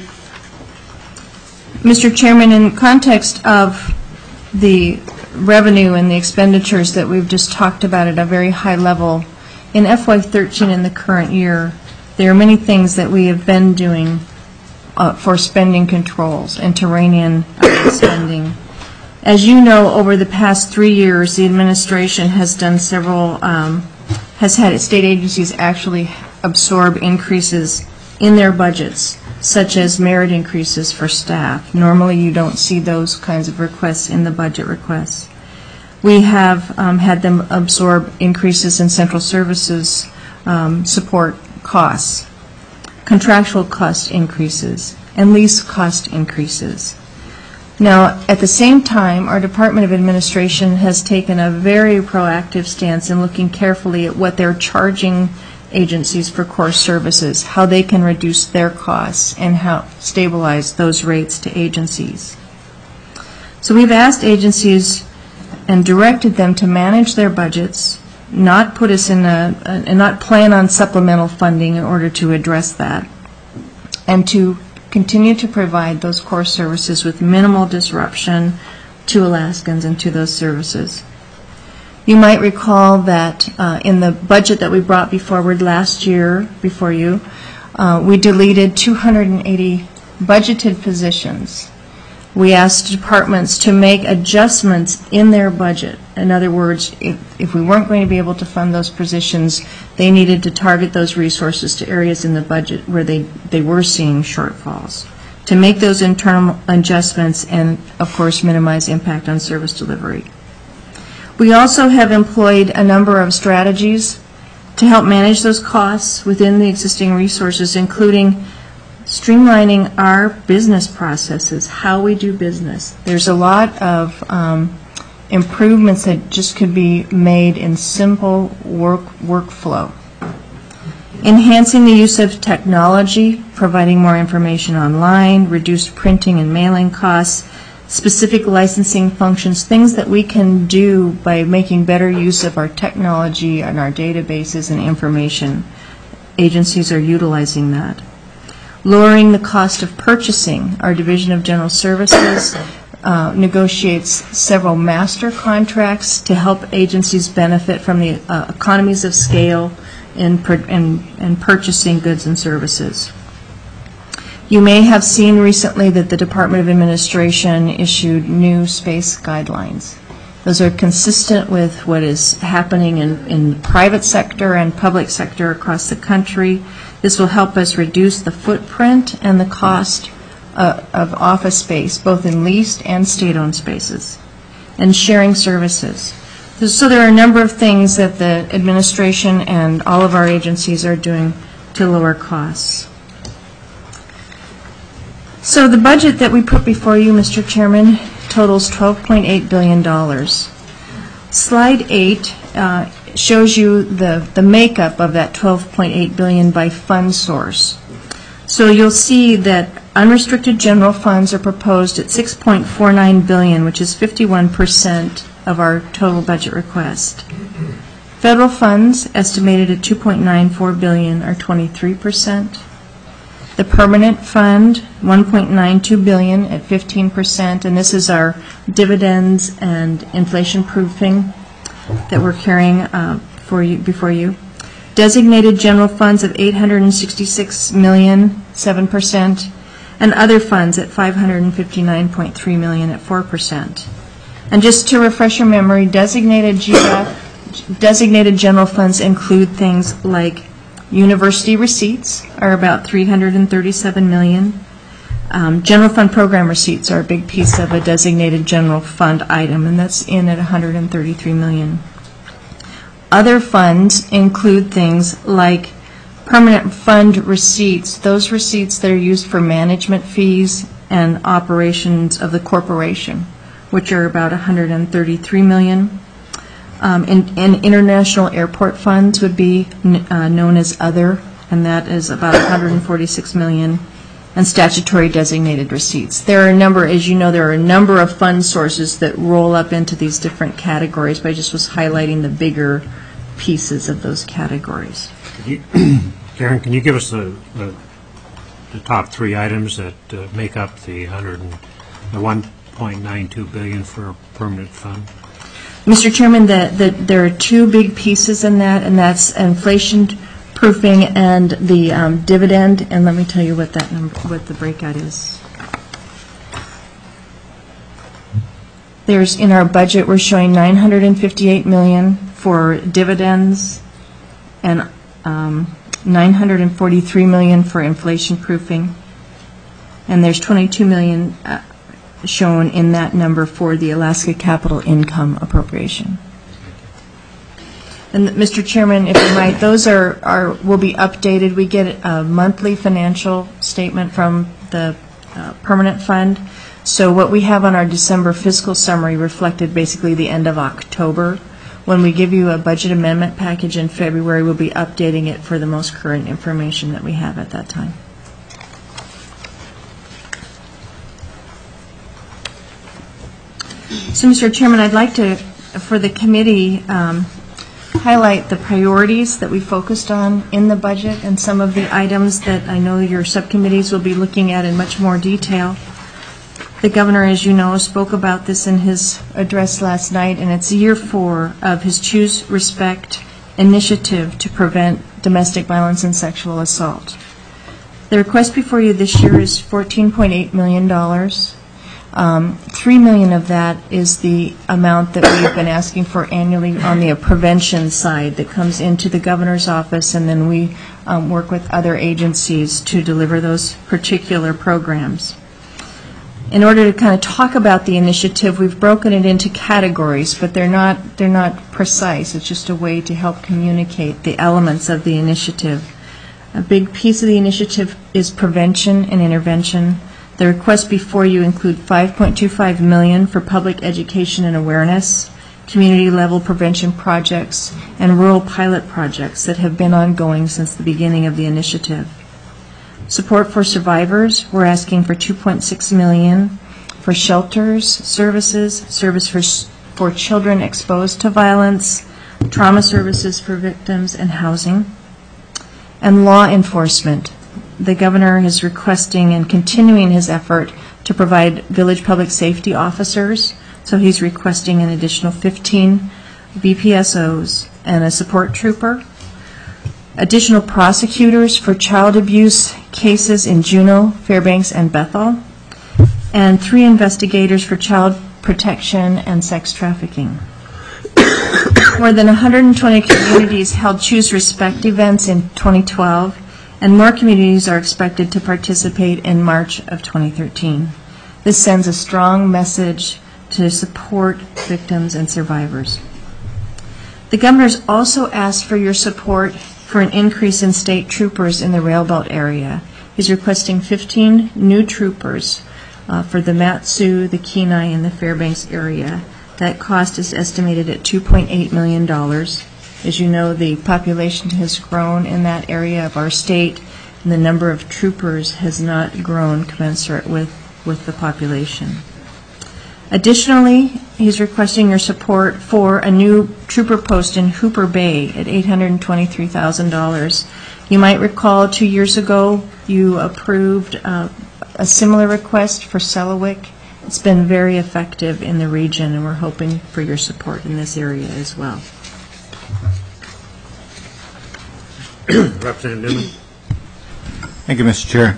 Mister Chairman, in context of the revenue and the expenditures that we've just talked about at a very high level, in F Y thirteen in the current year, there are many things that we have been doing uh, for spending controls and to rein in uh, spending. As you know, over the past three years, the administration has done several, um, has had state agencies actually absorb increases in their budgets, such as merit increases for staff. Normally, you don't see those kinds of requests in the budget requests. We have um, had them absorb increases in central services um, support costs, contractual cost increases, and lease cost increases. Now, at the same time, our Department of Administration has taken a very proactive stance in looking carefully at what they're charging agencies for core services, how they can reduce their costs and how stabilize those rates to agencies. So we've asked agencies and directed them to manage their budgets, not put us in a, and not plan on supplemental funding in order to address that, and to continue to provide those core services with minimal disruption to Alaskans and to those services. You might recall that uh, in the budget that we brought forward last year before you, uh, we deleted two hundred eighty budgeted positions. We asked departments to make adjustments in their budget. In other words, if, if we weren't going to be able to fund those positions, they needed to target those resources to areas in the budget where they, they were seeing shortfalls, to make those internal adjustments and, of course, minimize impact on service delivery. We also have employed a number of strategies to help manage those costs within the existing resources, including streamlining our business processes, how we do business. There's a lot of um, improvements that just could be made in simple work workflow. Enhancing the use of technology, providing more information online, reduced printing and mailing costs, specific licensing functions, things that we can do by making better use of our technology and our databases and information. Agencies are utilizing that. Lowering the cost of purchasing. Our Division of General Services uh, negotiates several master contracts to help agencies benefit from the uh, economies of scale in, pur- in, in purchasing goods and services. You may have seen recently that the Department of Administration issued new space guidelines. Those are consistent with what is happening in, in the private sector and public sector across the country. This will help us reduce the footprint and the cost uh, of office space, both in leased and state-owned spaces, and sharing services. So there are a number of things that the administration and all of our agencies are doing to lower costs. So the budget that we put before you, Mister Chairman, totals twelve point eight billion dollars. Slide eight uh, shows you the, the makeup of that twelve point eight billion dollars by fund source. So you'll see that unrestricted general funds are proposed at six point four nine billion dollars, which is fifty-one percent of our total budget request. Federal funds estimated at two point nine four billion dollars, or twenty-three percent. The permanent fund, one point nine two billion dollars at fifteen percent, and this is our dividends and inflation proofing that we're carrying uh, for you before you. Designated general funds of eight hundred sixty-six million dollars, seven percent, and other funds at five hundred fifty-nine point three million dollars at four percent. And just to refresh your memory, designated G F, designated general funds include things like university receipts are about three hundred thirty-seven million dollars. Um, general fund program receipts are a big piece of a designated general fund item, and that's in at one hundred thirty-three million dollars. Other funds include things like permanent fund receipts, those receipts that are used for management fees and operations of the corporation, which are about one hundred thirty-three million dollars. Um, and, and international airport funds would be uh, known as other, and that is about one hundred forty-six million dollars, and statutory designated receipts. There are a number, as you know, there are a number of fund sources that roll up into these different categories, but I just was highlighting the bigger pieces of those categories. You, Karen, can you give us the, the, the top three items that uh, make up the one hundred and, the one point nine two billion dollars for a permanent fund? Mister Chairman, the, the, there are two big pieces in that, and that's inflation proofing and the um, dividend. And let me tell you what that number, what the breakout is. There's in our budget we're showing nine hundred fifty-eight million dollars for dividends and um, nine hundred forty-three million dollars for inflation proofing, and there's twenty-two million dollars. Uh, shown in that number for the Alaska Capital Income Appropriation. And Mister Chairman, if you might, those are, are will be updated. We get a monthly financial statement from the uh, permanent fund. So what we have on our December fiscal summary reflected basically the end of October. When we give you a budget amendment package in February, we'll be updating it for the most current information that we have at that time. So, Mister Chairman, I'd like to, for the committee, um, highlight the priorities that we focused on in the budget and some of the items that I know your subcommittees will be looking at in much more detail. The governor, as you know, spoke about this in his address last night, and it's year four of his Choose Respect initiative to prevent domestic violence and sexual assault. The request before you this year is fourteen point eight million dollars. Um, Three million of that is the amount that we've been asking for annually on the prevention side that comes into the governor's office, and then we um, work with other agencies to deliver those particular programs. In order to kind of talk about the initiative, we've broken it into categories, but they're not they're not precise. It's just a way to help communicate the elements of the initiative. A big piece of the initiative is prevention and intervention. The requests before you include five point two five million dollars for public education and awareness, community-level prevention projects, and rural pilot projects that have been ongoing since the beginning of the initiative. Support for survivors, we're asking for two point six million dollars for shelters, services, service for, for children exposed to violence, trauma services for victims, and housing, and law enforcement. The governor is requesting and continuing his effort to provide village public safety officers, so he's requesting an additional fifteen V P S Os and a support trooper, additional prosecutors for child abuse cases in Juneau, Fairbanks, and Bethel, and three investigators for child protection and sex trafficking. More than one hundred twenty communities held Choose Respect events in twenty twelve, and more communities are expected to participate in March of twenty thirteen. This sends a strong message to support victims and survivors. The governor's also asked for your support for an increase in state troopers in the Railbelt area. He's requesting fifteen new troopers uh, for the Mat-Su, the Kenai, and the Fairbanks area. That cost is estimated at two point eight million dollars. As you know, the population has grown in that area of our state, and the number of troopers has not grown commensurate with, with the population. Additionally, he's requesting your support for a new trooper post in Hooper Bay at eight hundred twenty-three thousand dollars. You might recall two years ago you approved uh, a similar request for Selawik. It's been very effective in the region, and we're hoping for your support in this area as well. Representative Newman. Thank you, Mister Chair.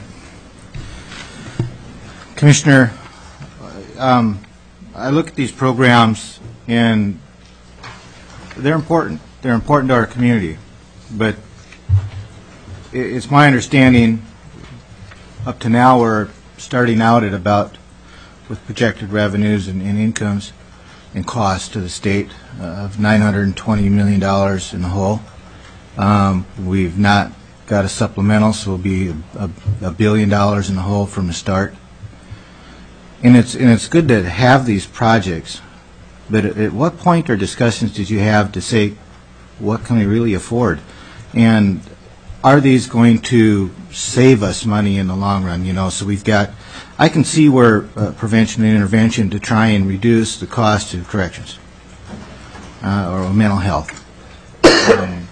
Commissioner, um, I look at these programs and they're important. They're important to our community. But it's my understanding up to now we're starting out at about, with projected revenues and, and incomes and costs to the state uh, of nine hundred twenty million dollars in the whole. Um, we've not got a supplemental, so it'll be a, a, a billion dollars in the hole from the start. And it's and it's good to have these projects, but at, at what point or discussions did you have to say, what can we really afford? And are these going to save us money in the long run? You know, so we've got, I can see where uh, prevention and intervention to try and reduce the cost of corrections uh, or mental health. Um,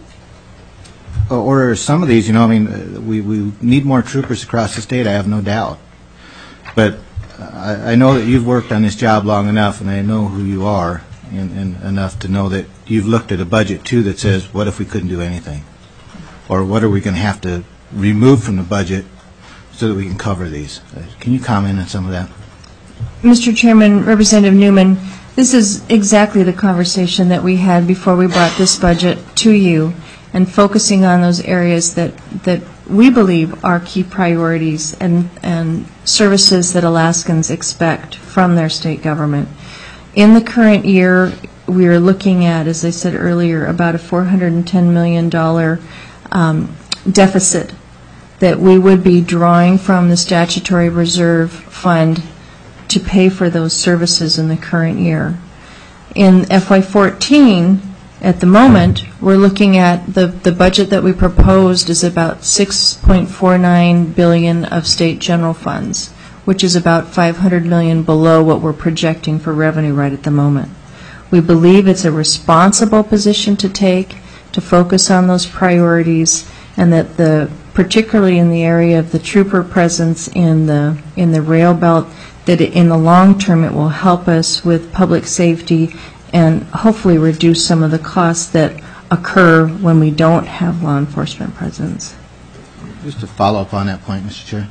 Or some of these, you know, I mean, uh, we, we need more troopers across the state, I have no doubt. But uh, I, I know that you've worked on this job long enough, and I know who you are, and, and enough to know that you've looked at a budget, too, that says, what if we couldn't do anything? Or what are we going to have to remove from the budget so that we can cover these? Uh, can you comment on some of that? Mister Chairman, Representative Newman, this is exactly the conversation that we had before we brought this budget to you, and focusing on those areas that, that we believe are key priorities and, and services that Alaskans expect from their state government. In the current year, we are looking at, as I said earlier, about a four hundred ten million dollars um, deficit that we would be drawing from the statutory reserve fund to pay for those services in the current year. In F Y fourteen, at the moment, we're looking at the, the budget that we proposed is about six point four nine billion dollars of state general funds, which is about five hundred million dollars below what we're projecting for revenue right at the moment. We believe it's a responsible position to take to focus on those priorities, and that the, particularly in the area of the trooper presence in the, in the rail belt, that it, in the long term it will help us with public safety and hopefully reduce some of the costs that occur when we don't have law enforcement presence. Just to follow up on that point, Mister Chair.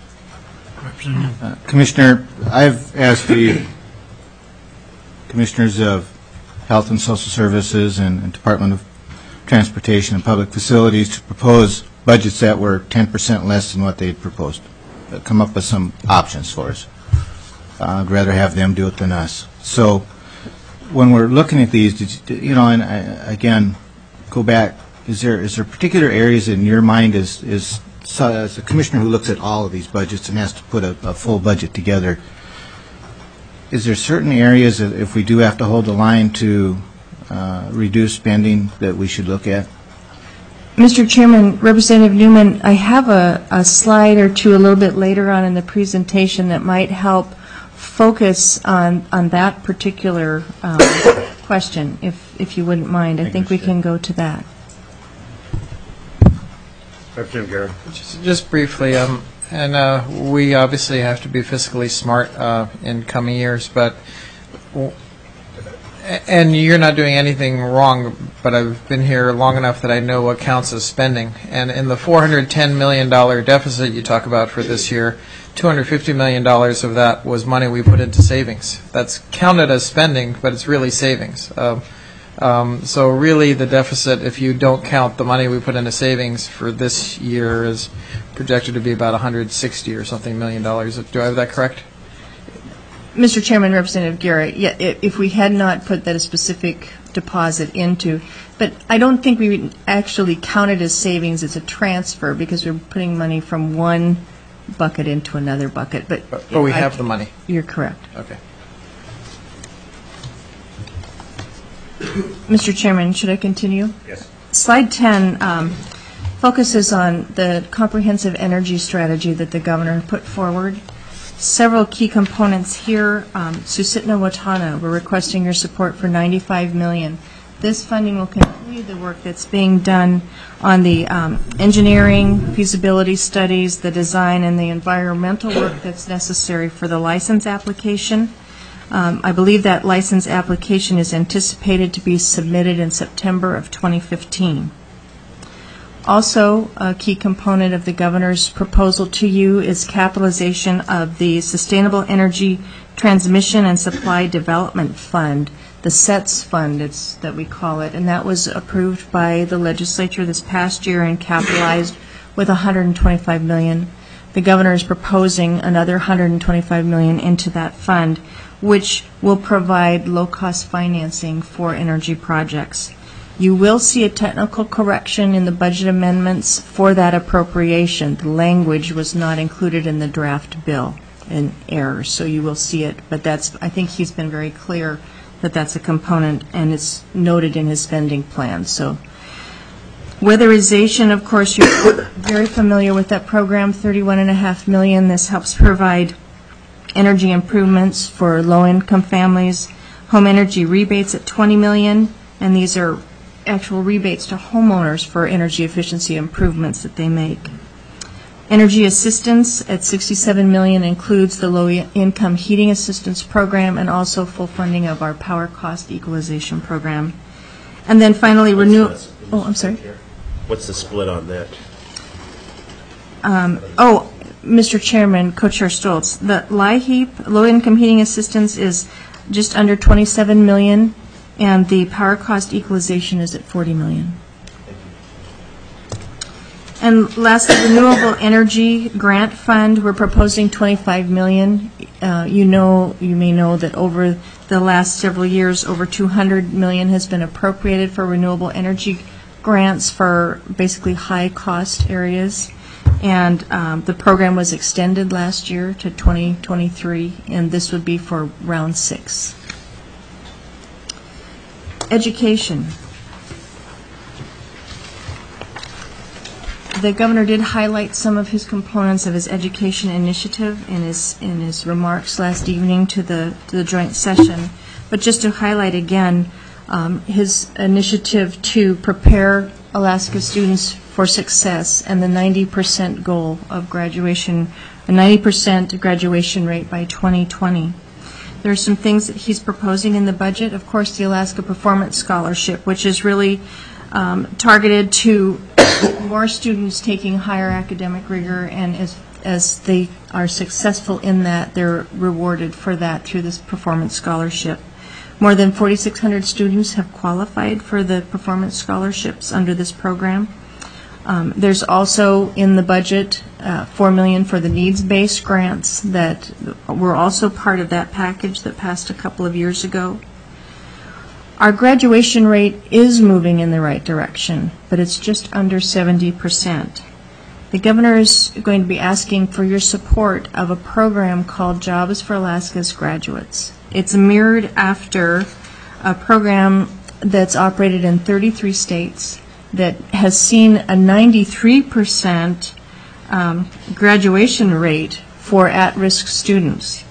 Uh, Commissioner, I've asked the Commissioners of Health and Social Services and, and Department of Transportation and Public Facilities to propose budgets that were ten percent less than what they had proposed. Uh, come up with some options for us. Uh, I'd rather have them do it than us. So when we're looking at these, did you, you know, and I, again, go back, is there is there particular areas in your mind as, as, as a commissioner who looks at all of these budgets and has to put a, a full budget together, is there certain areas that if we do have to hold the line to uh, reduce spending that we should look at? Mister Chairman, Representative Newman, I have a, a slide or two a little bit later on in the presentation that might help focus on, on that particular um, question, if, if you wouldn't mind. I think we can go to that. Representative Garrett. Just, just briefly, um, and uh, we obviously have to be fiscally smart uh, in coming years, but and you're not doing anything wrong, but I've been here long enough that I know what counts as spending. And in the four hundred ten million dollars deficit you talk about for this year, two hundred fifty million dollars of that was money we put into savings. That's counted as spending, but it's really savings. Um, um, so really the deficit, if you don't count the money we put into savings for this year, is projected to be about one hundred sixty or something million dollars. Do I have that correct? Mister Chairman, Representative Garrett, yeah, if we had not put that a specific deposit into, but I don't think we would actually count it as savings. It's a transfer because we're putting money from one bucket into another bucket. But, but, but we I, have the money. You're correct. Okay. Mister Chairman, should I continue? Yes. Slide ten um, focuses on the comprehensive energy strategy that the governor put forward. Several key components here. Um, Susitna Watana, we're requesting your support for ninety-five million dollars. This funding will continue the work that's being done on the um, engineering, feasibility studies, the design, and the environmental work that's necessary for the license application. Um, I believe that license application is anticipated to be submitted in September of twenty fifteen. Also, a key component of the governor's proposal to you is capitalization of the Sustainable Energy Transmission and Supply Development Fund, the SETS fund it's, that we call it, and that was approved by the legislature this past year and capitalized with one hundred twenty-five million dollars. The governor is proposing another one hundred twenty-five million dollars into that fund, which will provide low-cost financing for energy projects. You will see a technical correction in the budget amendments for that appropriation. The language was not included in the draft bill in error, so you will see it. But that's, I think he's been very clear that that's a component, and it's noted in his spending plan. So weatherization, of course, you're very familiar with that program, thirty-one point five million dollars. This helps provide energy improvements for low-income families. Home energy rebates at twenty million dollars, and these are actual rebates to homeowners for energy efficiency improvements that they make. Energy assistance at sixty-seven million dollars includes the low-income heating assistance program and also full funding of our power cost equalization program. And then finally, renew. Oh, I'm sorry. What's the split on that? Um, oh, Mister Chairman, Co-Chair Stoltz, the LIHEAP, low-income heating assistance, is just under twenty-seven million dollars. And the power cost equalization is at forty million dollars. And lastly, renewable energy grant fund, we're proposing twenty-five million dollars. Uh, you know, you may know that over the last several years, over two hundred million dollars has been appropriated for renewable energy grants for basically high-cost areas. And um, the program was extended last year to twenty twenty-three, and this would be for round six. Education. The governor did highlight some of his components of his education initiative in his in his remarks last evening to the to the joint session. But just to highlight again, um, his initiative to prepare Alaska students for success and the ninety percent goal of graduation, a ninety percent graduation rate by twenty twenty. There are some things that he's proposing in the budget. Of course, the Alaska Performance Scholarship, which is really um, targeted to more students taking higher academic rigor, and as, as they are successful in that, they're rewarded for that through this Performance Scholarship. More than forty-six hundred students have qualified for the Performance Scholarships under this program. Um, there's also in the budget uh, four million dollars for the needs-based grants that were also part of that package that passed a couple of years ago. Our graduation rate is moving in the right direction, but it's just under seventy percent. The governor is going to be asking for your support of a program called Jobs for Alaska's Graduates. It's mirrored after a program that's operated in thirty-three states that has seen a ninety-three percent um, graduation rate for at-risk students.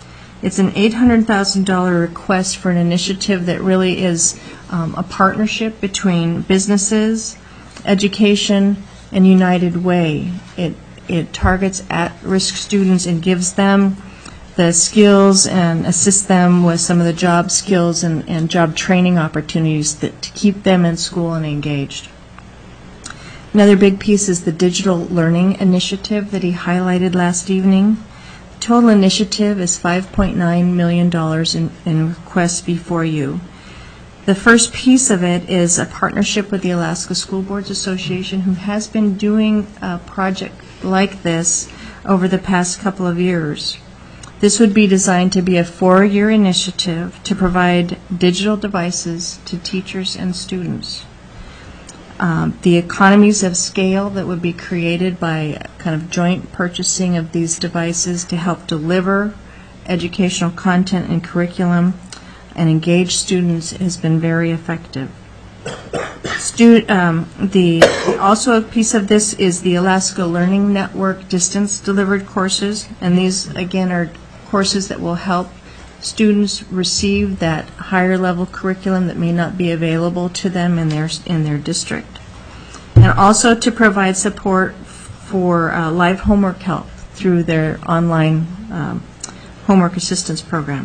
It's an eight hundred thousand dollars request for an initiative that really is um, a partnership between businesses, education, and United Way. It, it targets at-risk students and gives them the skills and assists them with some of the job skills and, and job training opportunities that, to keep them in school and engaged. Another big piece is the digital learning initiative that he highlighted last evening. Total initiative is five point nine million dollars in, in requests before you. The first piece of it is a partnership with the Alaska School Boards Association, who has been doing a project like this over the past couple of years. This would be designed to be a four-year initiative to provide digital devices to teachers and students. Um, the economies of scale that would be created by kind of joint purchasing of these devices to help deliver educational content and curriculum and engage students has been very effective. Stu- um, the also a piece of this is the Alaska Learning Network distance delivered courses, and these again are courses that will help students receive that higher level curriculum that may not be available to them in their in their district, and also to provide support for uh, live homework help through their online um, homework assistance program.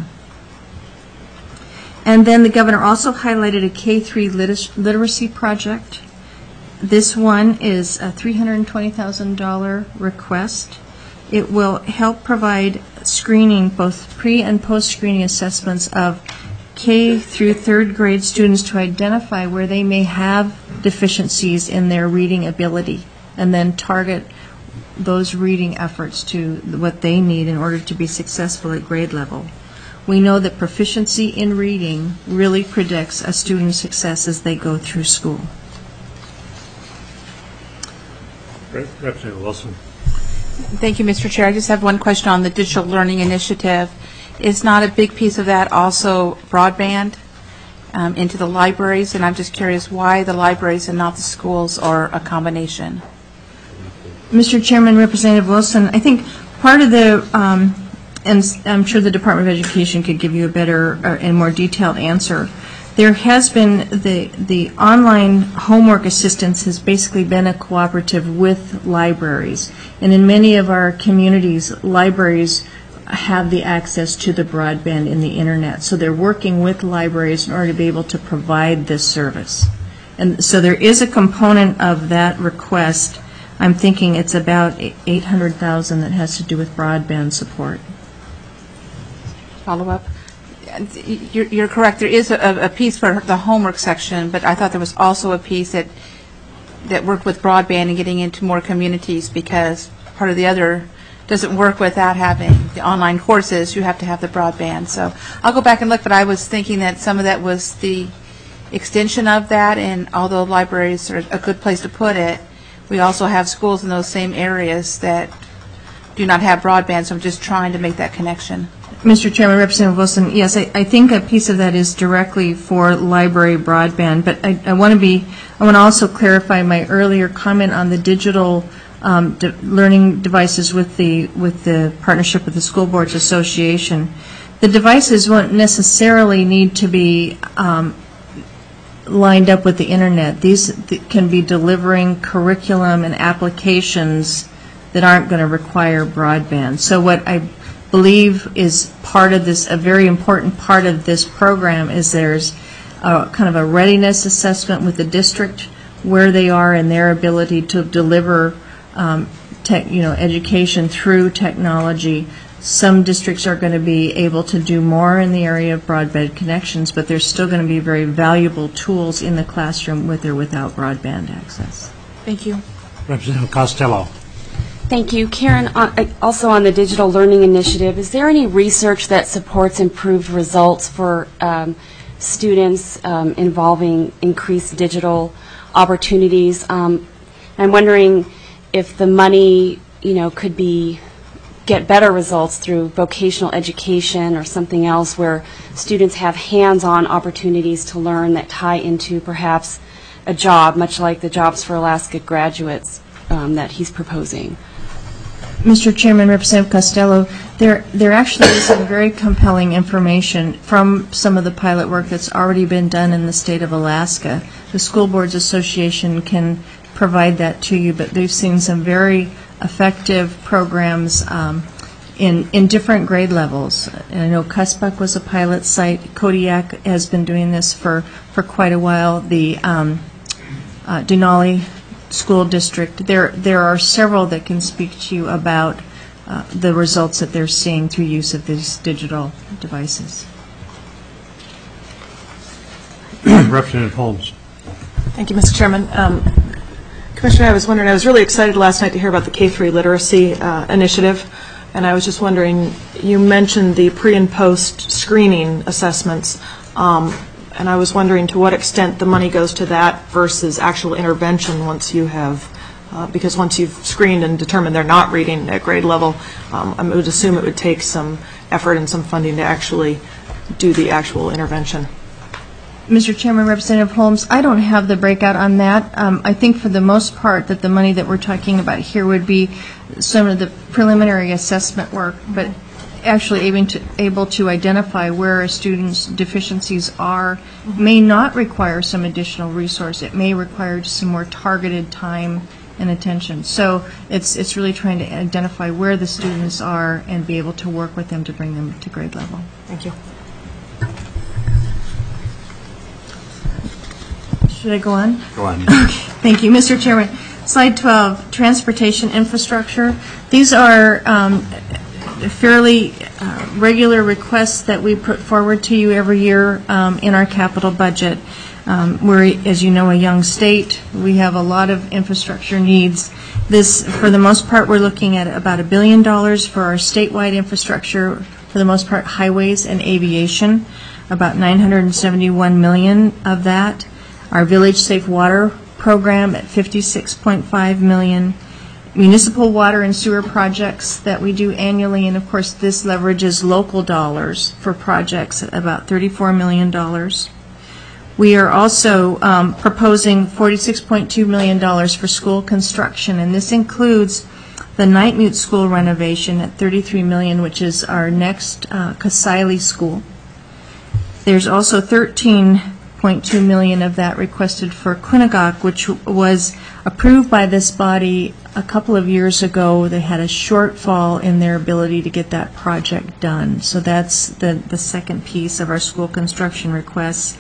And then the governor also highlighted a K three liter- literacy project. This one is a three hundred twenty thousand dollars request. It will help provide screening, both pre and post screening assessments of K through third grade students to identify where they may have deficiencies in their reading ability, and then target those reading efforts to what they need in order to be successful at grade level. We know that proficiency in reading really predicts a student's success as they go through school. Representative Wilson. Thank you, Mister Chair. I just have one question on the digital learning initiative. Is not a big piece of that also broadband um, into the libraries? And I'm just curious why the libraries and not the schools, or a combination? Mister Chairman, Representative Wilson, I think part of the, um, and I'm sure the Department of Education could give you a better uh, and more detailed answer. There has been the the online homework assistance has basically been a cooperative with libraries, and in many of our communities, libraries have the access to the broadband in the internet, so they're working with libraries in order to be able to provide this service. And so there is a component of that request. I'm thinking it's about eight hundred thousand dollars that has to do with broadband support. Follow up. You're, you're correct. There is a, a piece for the homework section, but I thought there was also a piece that that worked with broadband and getting into more communities, because part of the other doesn't work without having the online courses. You have to have the broadband. So I'll go back and look, but I was thinking that some of that was the extension of that, and although libraries are a good place to put it, we also have schools in those same areas that do not have broadband, so I'm just trying to make that connection. Mister Chairman, Representative Wilson, yes, I, I think a piece of that is directly for library broadband, but I, I want to be, I want to also clarify my earlier comment on the digital um, de- learning devices with the with the partnership with the School Boards Association. The devices won't necessarily need to be um, lined up with the internet. These th- can be delivering curriculum and applications that aren't going to require broadband. So what I believe is part of this, a very important part of this program, is there's a, kind of a readiness assessment with the district where they are in their ability to deliver um, tech, you know, education through technology. Some districts are going to be able to do more in the area of broadband connections, but there's still going to be very valuable tools in the classroom with or without broadband access. Thank you. Representative Costello. Thank you. Karen, uh, also on the Digital Learning Initiative, is there any research that supports improved results for um, students um, involving increased digital opportunities? Um, I'm wondering if the money, you know, could be get better results through vocational education or something else where students have hands-on opportunities to learn that tie into perhaps a job, much like the Jobs for Alaska graduates um, that he's proposing. Mister Chairman, Representative Costello, There, there actually is some very compelling information from some of the pilot work that's already been done in the state of Alaska. The School Boards Association can provide that to you, but they've seen some very effective programs um, in, in different grade levels. And I know Cuspec was a pilot site. Kodiak has been doing this for, for quite a while. The um, uh, Denali School District, there, there are several that can speak to you about Uh, the results that they're seeing through use of these digital devices. Representative Holmes. Thank you, Mister Chairman. Um, Commissioner, I was wondering, I was really excited last night to hear about the K three literacy uh, initiative, and I was just wondering, you mentioned the pre- and post-screening assessments, um, and I was wondering to what extent the money goes to that versus actual intervention once you have Uh, because once you've screened and determined they're not reading at grade level, um, I would assume it would take some effort and some funding to actually do the actual intervention. Mister Chairman, Representative Holmes, I don't have the breakout on that. Um, I think for the most part that the money that we're talking about here would be some of the preliminary assessment work, but actually able to, able to identify where a student's deficiencies are may not require some additional resource. It may require some more targeted time and attention. So it's it's really trying to identify where the students are and be able to work with them to bring them to grade level. Thank you. Should I go on? Go on. Okay. Thank you, Mister Chairman. Slide twelve, transportation infrastructure. These are um, fairly uh, regular requests that we put forward to you every year um, in our capital budget. Um, we're, as you know, a young state. We have a lot of infrastructure needs. This, for the most part, we're looking at about a billion dollars for our statewide infrastructure, for the most part, highways and aviation, about nine hundred seventy-one million of that. Our Village Safe Water program at fifty-six point five million. Municipal water and sewer projects that we do annually, and of course, this leverages local dollars for projects at about thirty-four million dollars. We are also um, proposing forty-six point two million dollars for school construction, and this includes the Nightmute School renovation at thirty-three million dollars, which is our next uh, Kasaili School. There's also thirteen point two million dollars of that requested for Quinnipiac, which was approved by this body a couple of years ago. They had a shortfall in their ability to get that project done. So that's the, the second piece of our school construction requests.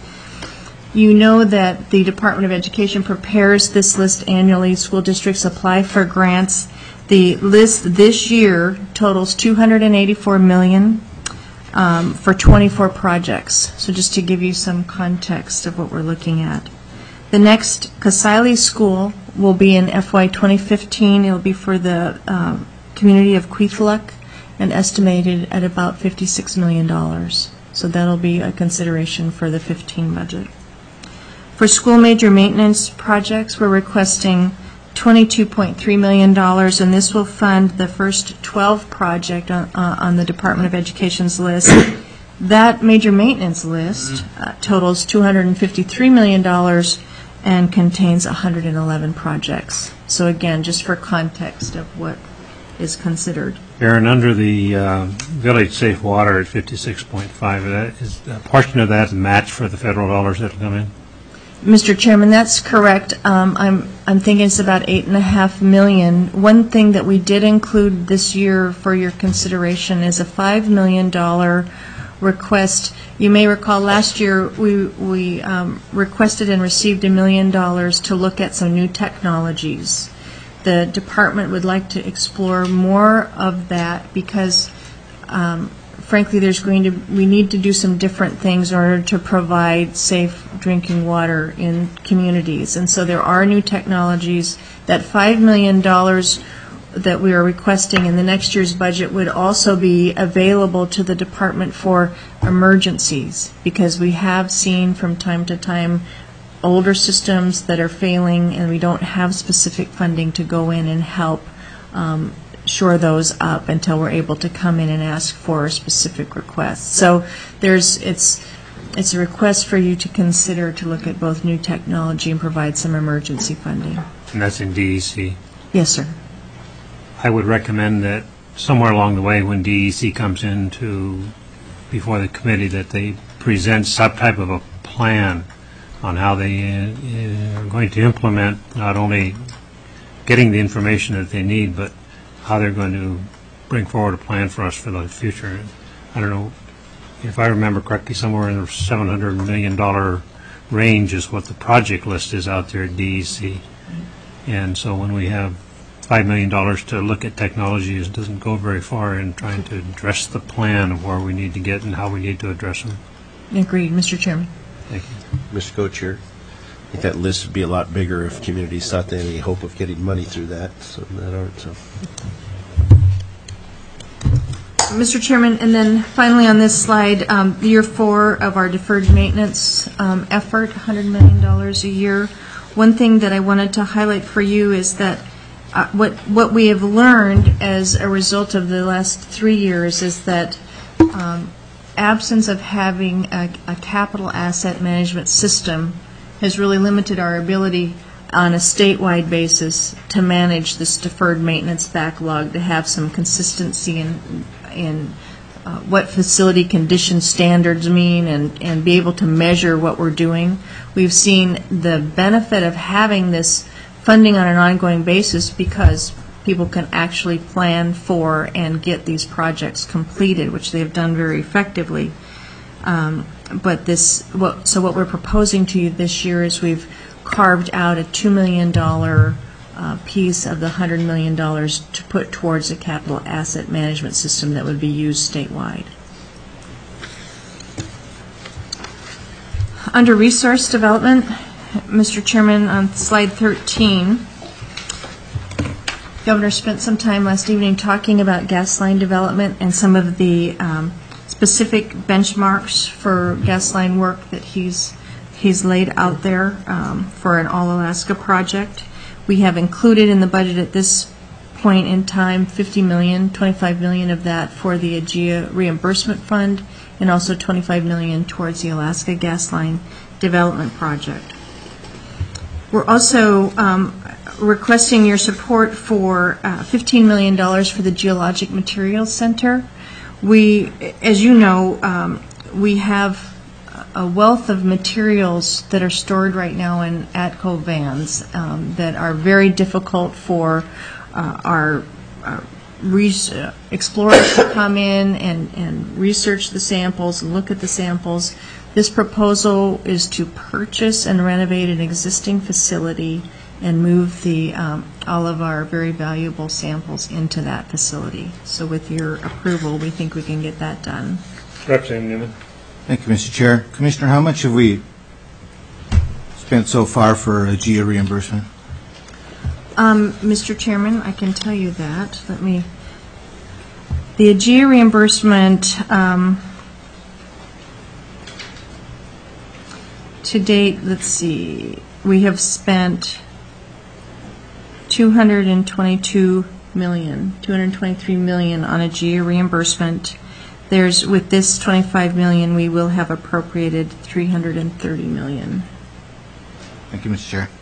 You know that the Department of Education prepares this list annually. School districts apply for grants. The list this year totals two hundred eighty-four million dollars um, for twenty-four projects. So just to give you some context of what we're looking at. The next Kasaili School will be in F Y twenty fifteen. It will be for the uh, community of Kwethluk and estimated at about fifty-six million dollars. So that'll be a consideration for the fifteen budget. For school major maintenance projects, we're requesting twenty-two point three million dollars, and this will fund the first twelve project on, uh, on the Department of Education's list. That major maintenance list uh, totals two hundred fifty-three million dollars and contains one hundred eleven projects. So again, just for context of what is considered. Aaron, under the uh, Village Safe Water at fifty-six point five, that is a portion of that match for the federal dollars that will come in? Mister Chairman, that's correct. Um, I'm I'm thinking it's about eight and a half million. One thing that we did include this year for your consideration is a five million dollar request. You may recall last year we we um, requested and received a million dollars to look at some new technologies. The department would like to explore more of that because. Um, Frankly, there's going to we need to do some different things in order to provide safe drinking water in communities. And so there are new technologies. That five million dollars that we are requesting in the next year's budget would also be available to the department for emergencies, because we have seen from time to time older systems that are failing and we don't have specific funding to go in and help um, shore those up until we're able to come in and ask for a specific request. So there's it's it's a request for you to consider to look at both new technology and provide some emergency funding. And that's in D E C? Yes, sir. I would recommend that somewhere along the way, when D E C comes in to, before the committee, that they present some type of a plan on how they uh, are going to implement not only getting the information that they need, but how they're going to bring forward a plan for us for the future. I don't know, if I remember correctly, somewhere in the seven hundred million dollars range is what the project list is out there at D E C. And so when we have five million dollars to look at technology, it doesn't go very far in trying to address the plan of where we need to get and how we need to address them. Agreed, Mister Chairman. Thank you. Mister Co-Chair, I think that list would be a lot bigger if communities thought they had any hope of getting money through that, so that aren't, so. Mister Chairman, and then finally on this slide, um, year four of our deferred maintenance um, effort, one hundred million dollars a year. One thing that I wanted to highlight for you is that uh, what what we have learned as a result of the last three years is that um, absence of having a, a capital asset management system has really limited our ability on a statewide basis to manage this deferred maintenance backlog, to have some consistency in in uh, what facility condition standards mean, and, and be able to measure what we're doing. We've seen the benefit of having this funding on an ongoing basis because people can actually plan for and get these projects completed, which they've done very effectively. Um, but this, what, so what we're proposing to you this year is we've carved out a two million dollars Uh, piece of the one hundred million dollars to put towards a capital asset management system that would be used statewide. Under resource development, Mister Chairman, on slide thirteen, Governor spent some time last evening talking about gas line development and some of the um, specific benchmarks for gas line work that he's he's laid out there um, for an All-Alaska project. We have included in the budget at this point in time fifty million dollars, twenty-five million dollars of that for the AGIA reimbursement fund, and also twenty-five million dollars towards the Alaska Gas Line Development Project. We're also um, requesting your support for uh, fifteen million dollars for the Geologic Materials Center. We, as you know, um, we have a wealth of materials that are stored right now in ATCO vans um, that are very difficult for uh, our uh, res- uh, explorers to come in and, and research the samples and look at the samples. This proposal is to purchase and renovate an existing facility and move the um, all of our very valuable samples into that facility. So with your approval, we think we can get that done. Representative Newman. Thank you, Mister Chair. Commissioner, how much have we spent so far for a G I A reimbursement? Um, Mister Chairman, I can tell you that. Let me. The A G I A reimbursement um, to date, let's see, we have spent two hundred twenty-two million dollars, two hundred twenty-three million dollars on a G I A reimbursement. There's, with this twenty-five million dollars, we will have appropriated three hundred thirty million dollars. Thank you, Mister Chair.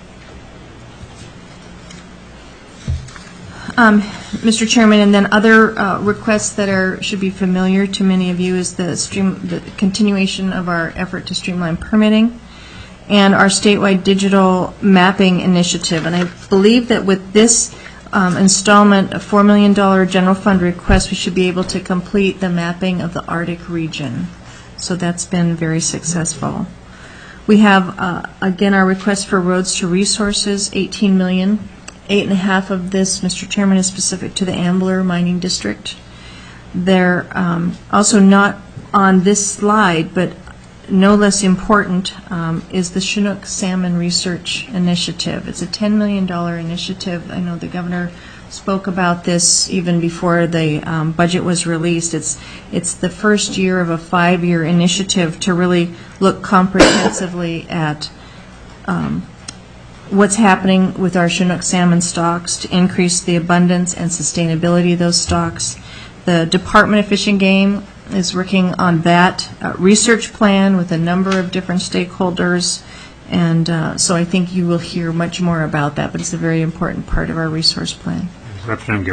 Um, Mister Chairman, and then other uh, requests that are should be familiar to many of you is the stream, the continuation of our effort to streamline permitting and our statewide digital mapping initiative. And I believe that with this Um, installment, a four million dollars general fund request, we should be able to complete the mapping of the Arctic region. So that's been very successful. We have, uh, again, our request for roads to resources, eighteen million dollars. Eight and a half of this, Mister Chairman, is specific to the Ambler Mining District. They're um, also not on this slide, but no less important um, is the Chinook Salmon Research Initiative. It's a ten million dollars initiative. I know the governor spoke about this even before the um, budget was released. It's it's the first year of a five-year initiative to really look comprehensively at um, what's happening with our Chinook salmon stocks to increase the abundance and sustainability of those stocks. The Department of Fish and Game is working on that uh, research plan with a number of different stakeholders, and uh, so I think you will hear much more about that, but it's a very important part of our resource plan. Representative Guerra.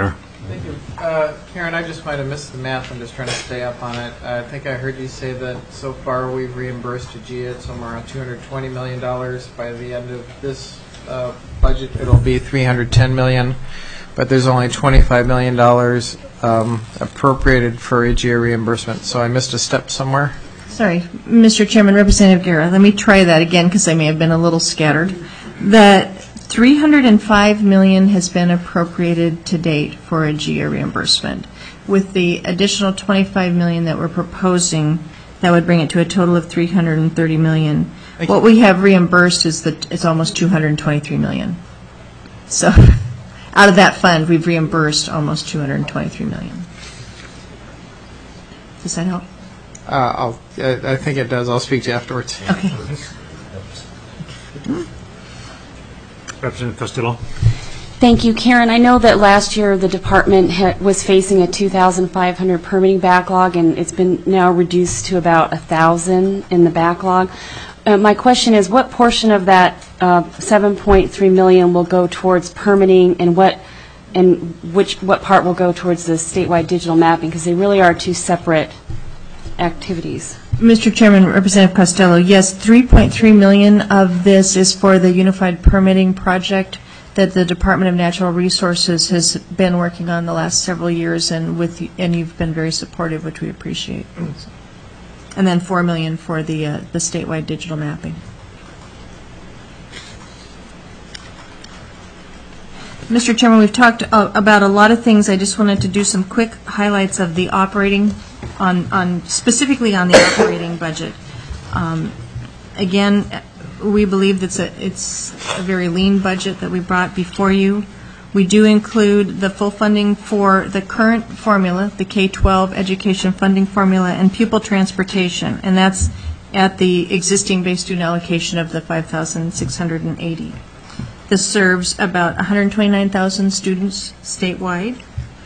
Thank you. Uh, Karen, I just might have missed the math. I'm just trying to stay up on it. I think I heard you say that so far we've reimbursed Aegea somewhere around two hundred twenty million dollars. By the end of this uh, budget, it'll be three hundred ten million dollars, but there's only twenty-five million dollars um, appropriated for Aegea reimbursement. So I missed a step somewhere. Sorry, Mister Chairman, Representative Guerra, let me try that again because I may have been a little scattered. That three hundred five million dollars has been appropriated to date for Aegea reimbursement. With the additional twenty-five million dollars that we're proposing, that would bring it to a total of three hundred thirty million dollars. Thank What you. we have reimbursed is that it's almost two hundred twenty-three million dollars. So out of that fund, we've reimbursed almost two hundred twenty-three million dollars. Does that help? Uh, I'll, I I think it does. I'll speak to you afterwards. Okay. Representative Costello. Thank you, Karen. I know that last year the department ha- was facing a two thousand five hundred permitting backlog, and it's been now reduced to about one thousand in the backlog. Uh, my question is, what portion of that uh, seven point three million dollars will go towards permitting, and what and which what part will go towards the statewide digital mapping? Because they really are two separate activities. Mister Chairman, Representative Costello, yes, three point three million dollars of this is for the Unified Permitting Project that the Department of Natural Resources has been working on the last several years, and with and you've been very supportive, which we appreciate. And then four million dollars for the uh, the statewide digital mapping. Mister Chairman, we've talked uh, about a lot of things. I just wanted to do some quick highlights of the operating, on, on specifically on the operating budget. Um, again, we believe it's a, it's a very lean budget that we brought before you. We do include the full funding for the current formula, the K twelve education funding formula, and pupil transportation, and that's at the existing base student allocation of the five thousand six hundred eighty. This serves about one hundred twenty-nine thousand students statewide.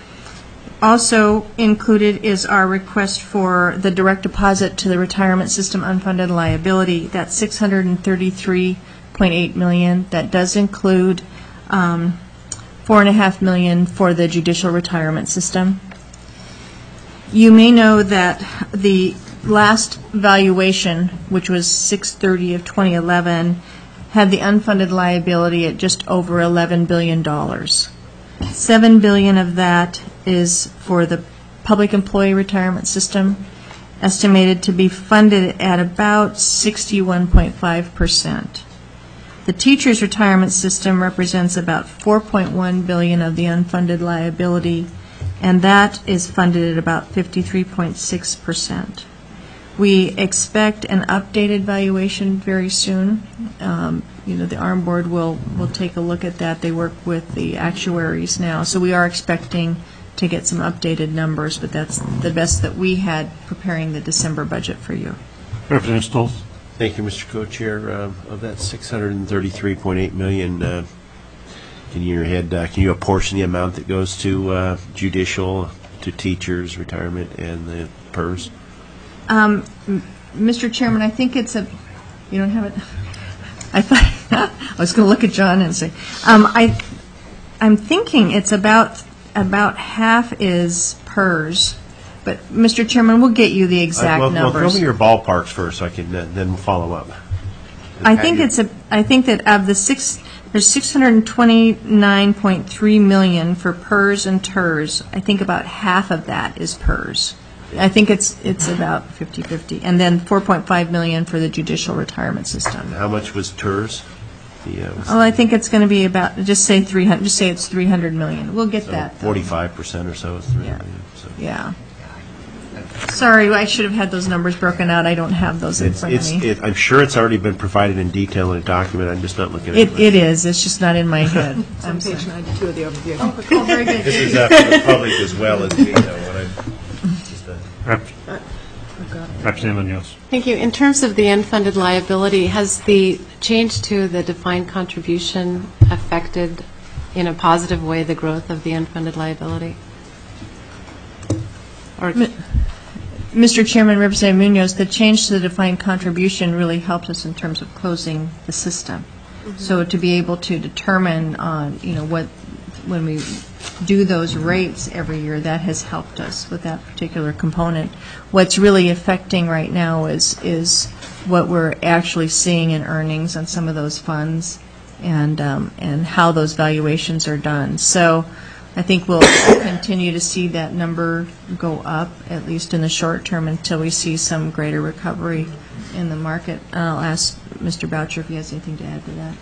Also included is our request for the direct deposit to the retirement system unfunded liability. That's six hundred thirty-three point eight million dollars. That does include um, four and a half million dollars for the judicial retirement system. You may know that the last valuation, which was six thirty of twenty eleven, had the unfunded liability at just over eleven billion dollars. seven billion dollars of that is for the public employee retirement system, estimated to be funded at about sixty-one point five percent. The teachers' retirement system represents about four point one billion dollars of the unfunded liability, and that is funded at about fifty-three point six percent. We expect an updated valuation very soon. Um, you know, the A R M board will, will take a look at that. They work with the actuaries now, so we are expecting to get some updated numbers, but that's the best that we had preparing the December budget for you. Representative Stolz. Thank you, Mister Co-Chair. Uh, of that six hundred thirty-three point eight million dollars, uh, can you in your head, uh, can you apportion the amount that goes to uh, judicial, to teachers, retirement, and the P E R S? Um, m- Mister Chairman, I think it's a, you don't have it? I thought, I was going to look at John and say, um, I, I'm thinking it's about, about half is P E R S, but Mister Chairman, we'll get you the exact Uh, well, numbers. Well, throw me your ballparks first so I can uh, then follow up. I think it's a, I think that of the six, there's six hundred twenty-nine point three million for P E R S and T E R S. I think about half of that is P E R S. I think it's it's about fifty-fifty, and then four point five million for the judicial retirement system. How much was T E R S? The, uh, was Well, I think it's going to be about, just say three hundred, just say it's three hundred million. We'll get so that. though. forty-five percent or so is three Yeah. million. So. Yeah. Sorry, I should have had those numbers broken out. I don't have those in It's, front it's, of me. it, I'm sure it's already been provided in detail in a document. I'm just not looking at It it. it is. It's just not in my head. It's on page ninety-two of the overview. Oh, very good. This is uh, for the public as well as me, though. When I'm just, uh, Rep- Representative Munoz. Thank you. In terms of the unfunded liability, has the change to the defined contribution affected in a positive way the growth of the unfunded liability? Or Mister Chairman, Representative Munoz, the change to the defined contribution really helped us in terms of closing the system. So to be able to determine, uh, you know, what, when we do those rates every year. That has helped us with that particular component. What's really affecting right now is is what we're actually seeing in earnings on some of those funds, and um, and how those valuations are done. So I think we'll continue to see that number go up, at least in the short term, until we see some greater recovery in the market. And I'll ask Mister Boucher if he has anything to add to that.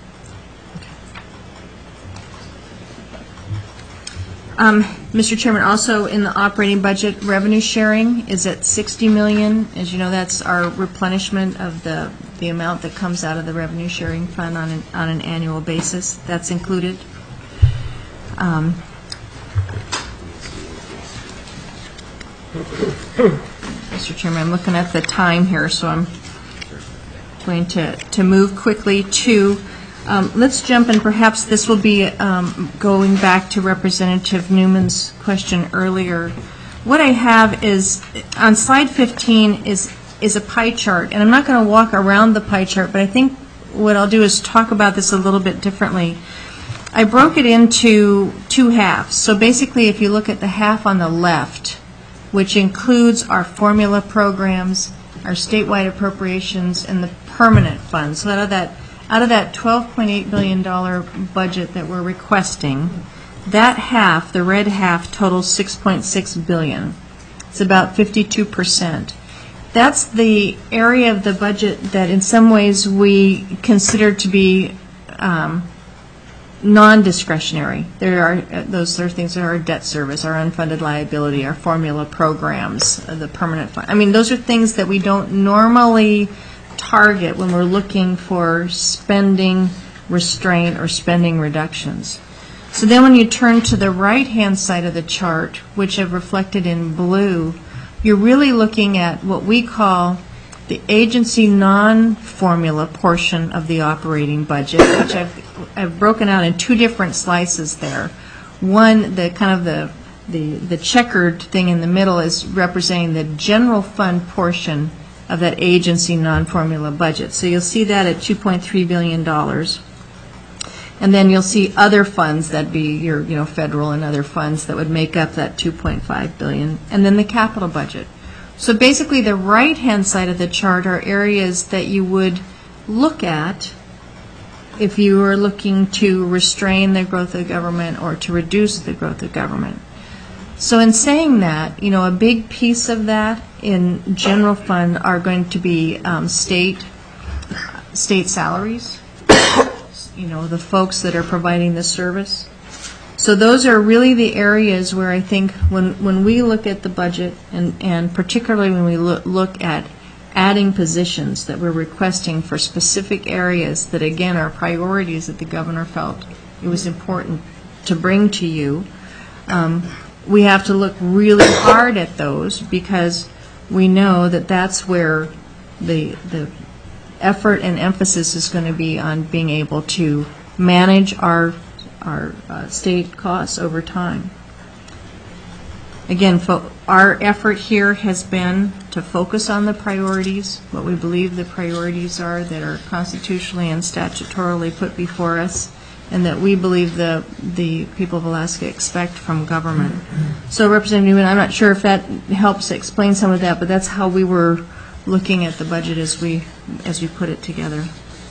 Um, Mister Chairman, also in the operating budget, revenue sharing is at sixty million dollars. As you know, that's our replenishment of the, the amount that comes out of the revenue sharing fund on an, on an annual basis. That's included. Um, Mister Chairman, I'm looking at the time here, so I'm going to, to move quickly to, um, let's jump, and perhaps this will be um, going back to Representative Newman's question earlier. What I have is, on slide fifteen is, is a pie chart, and I'm not going to walk around the pie chart, but I think what I'll do is talk about this a little bit differently. I broke it into two halves. So basically, if you look at the half on the left, which includes our formula programs, our statewide appropriations, and the permanent funds. So out of that, out of that twelve point eight billion dollars budget that we're requesting, that half, the red half, totals six point six billion dollars. It's about fifty-two percent. That's the area of the budget that in some ways we consider to be um, non-discretionary. There are uh, those sort of things that are our debt service, our unfunded liability, our formula programs, uh, the permanent fund. I mean, those are things that we don't normally target when we're looking for spending restraint or spending reductions. So then when you turn to the right-hand side of the chart, which I've reflected in blue, you're really looking at what we call the agency non-formula portion of the operating budget, which I've, I've broken out in two different slices there. One, the kind of the, the, the checkered thing in the middle is representing the general fund portion of that agency non-formula budget. So you'll see that at two point three billion dollars. And then you'll see other funds that be your, you know, federal and other funds that would make up that two point five billion dollars. And then the capital budget. So basically the right-hand side of the chart are areas that you would look at if you were looking to restrain the growth of government or to reduce the growth of government. So in saying that, you know, a big piece of that in general fund are going to be um, state state salaries, you know, the folks that are providing this service. So those are really the areas where I think when, when we look at the budget, and, and particularly when we look, look at adding positions that we're requesting for specific areas that, again, are priorities that the governor felt it was important to bring to you, um, we have to look really hard at those, because we know that that's where the, the effort and emphasis is going to be on being able to manage our our uh, state costs over time. Again, fo our effort here has been to focus on the priorities, what we believe the priorities are that are constitutionally and statutorily put before us, and that we believe the the people of Alaska expect from government. So, Representative Newman, I'm not sure if that helps explain some of that, but that's how we were looking at the budget as we as we put it together.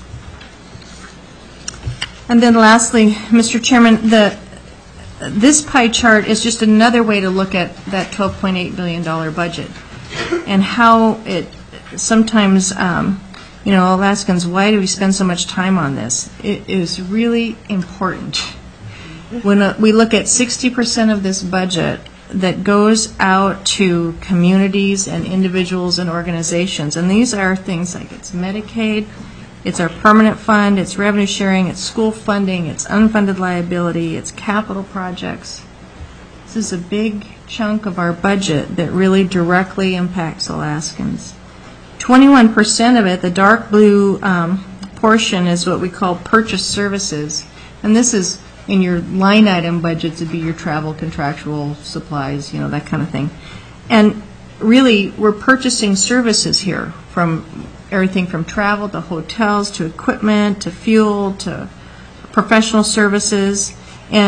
And then lastly, Mister Chairman, the, this pie chart is just another way to look at that twelve point eight billion dollars budget and how it sometimes, um, you know, Alaskans, why do we spend so much time on this? It is really important. When uh, we look at sixty percent of this budget that goes out to communities and individuals and organizations, and these are things like it's Medicaid, it's our permanent fund, it's revenue sharing, it's school funding, it's unfunded liability, it's capital projects. This is a big chunk of our budget that really directly impacts Alaskans. twenty-one percent of it, the dark blue um, portion, is what we call purchase services. And this is in your line item budgets, it'd be your travel, contractual supplies, you know, that kind of thing. And really, we're purchasing services here, from everything from travel to hotels to equipment to fuel to professional services. And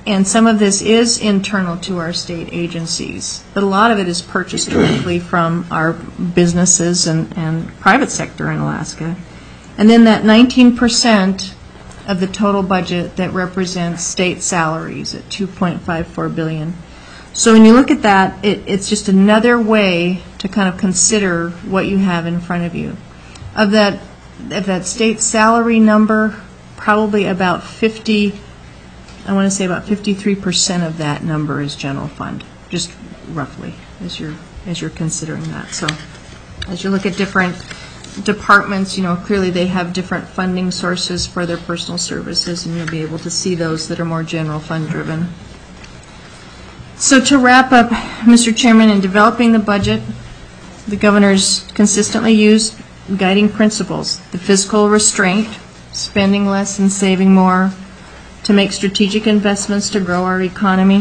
and some of this is internal to our state agencies, but a lot of it is purchased directly from our businesses and, and private sector in Alaska. And then that nineteen percent of the total budget that represents state salaries at two point five four billion dollars. So when you look at that, it, it's just another way to kind of consider what you have in front of you. Of that, of that state salary number, probably about fifty, I want to say about fifty-three percent of that number is general fund, just roughly, as you're, as you're considering that. So as you look at different departments, you know, clearly they have different funding sources for their personal services, and you'll be able to see those that are more general fund driven. So to wrap up, Mister Chairman, in developing the budget, the governor's consistently used guiding principles: the fiscal restraint, spending less and saving more, to make strategic investments to grow our economy.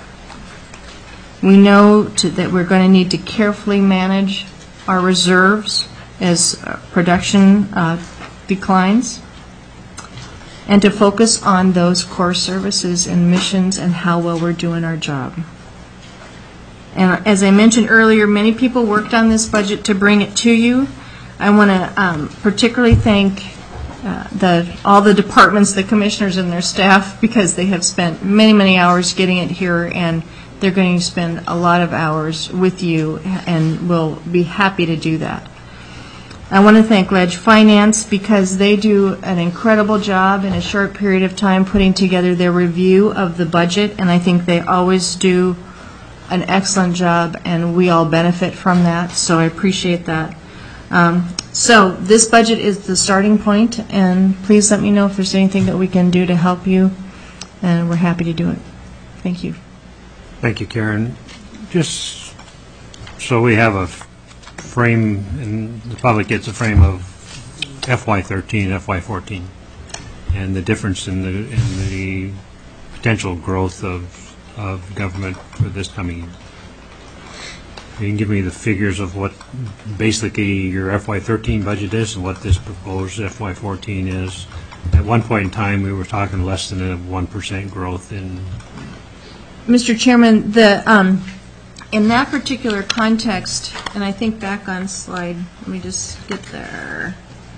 We know to, that we're going to need to carefully manage our reserves as uh, production uh, declines, and to focus on those core services and missions and how well we're doing our job. And as I mentioned earlier, many people worked on this budget to bring it to you. I want to um, particularly thank uh, the, all the departments, the commissioners and their staff, because they have spent many, many hours getting it here, and they're going to spend a lot of hours with you, and will be happy to do that. I want to thank Ledge Finance, because they do an incredible job in a short period of time putting together their review of the budget, and I think they always do an excellent job, and we all benefit from that, so I appreciate that. Um, so this budget is the starting point, and please let me know if there's anything that we can do to help you, and we're happy to do it. Thank you. Thank you, Karen. Just so we have a frame, and the public gets a frame of F Y thirteen, F Y fourteen, and the difference in the in the potential growth of of government for this coming year. You can give me the figures of what basically your F Y thirteen budget is and what this proposed F Y fourteen is. At one point in time, we were talking less than a one percent growth in. Mister Chairman, the um, in that particular context, and I think back on slide, let me just get there.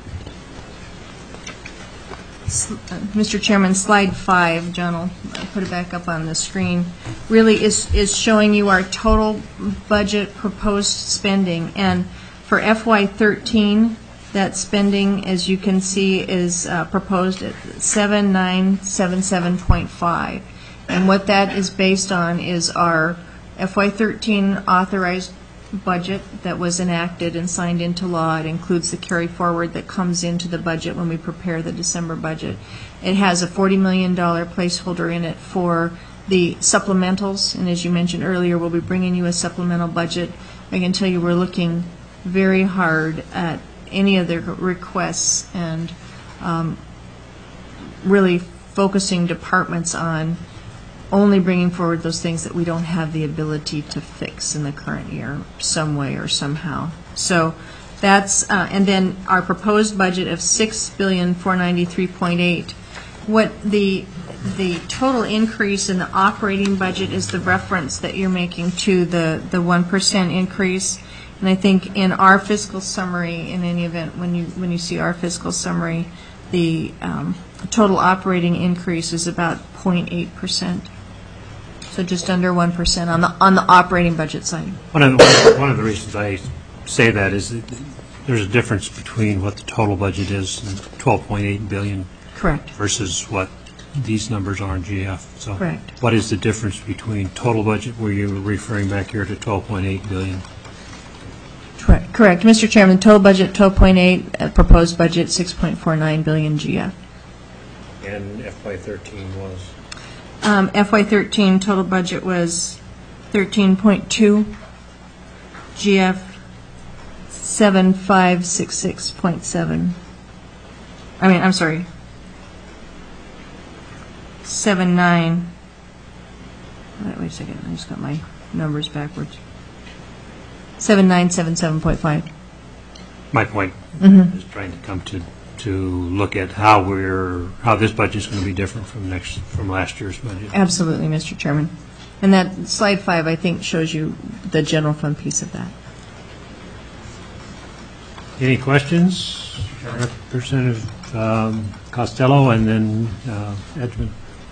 S uh, Mister Chairman, slide five, John will put it back up on the screen, really is, is showing you our total budget proposed spending. And for F Y thirteen, that spending, as you can see, is uh, proposed at seven nine seven seven point five. And what that is based on is our F Y thirteen authorized budget that was enacted and signed into law. It includes the carry forward that comes into the budget when we prepare the December budget. It has a forty million dollars placeholder in it for the supplementals, and as you mentioned earlier, we'll be bringing you a supplemental budget. I can tell you we're looking very hard at any of the requests and um, really focusing departments on only bringing forward those things that we don't have the ability to fix in the current year some way or somehow. So that's, uh, and then our proposed budget of six billion four ninety-three point eight. What the the total increase in the operating budget is the reference that you're making to the the one percent increase. And I think in our fiscal summary, in any event, when you when you see our fiscal summary, the um, total operating increase is about zero point eight percent. So just under one percent on the on the operating budget side. One of the, one of the reasons I say that is that there's a difference between what the total budget is, twelve point eight billion dollars, correct, versus what these numbers are in G F. So correct. What is the difference between total budget, where you're referring back here to twelve point eight billion dollars? Correct, correct. Mister Chairman, total budget twelve point eight, uh, proposed budget six point four nine billion dollars G F. And F Y thirteen was? Um, F Y thirteen total budget was thirteen point two, G F seven five six six point seven. I mean, I'm sorry, seven nine. Wait, wait a second, I just got my numbers backwards. seven nine seven seven point five. My point mm-hmm. is trying to come to to look at how we're, how this budget is going to be different from next, from last year's budget. Absolutely, Mister Chairman. And that slide five, I think, shows you the general fund piece of that. Any questions? Representative um, Costello and then uh, Edgman.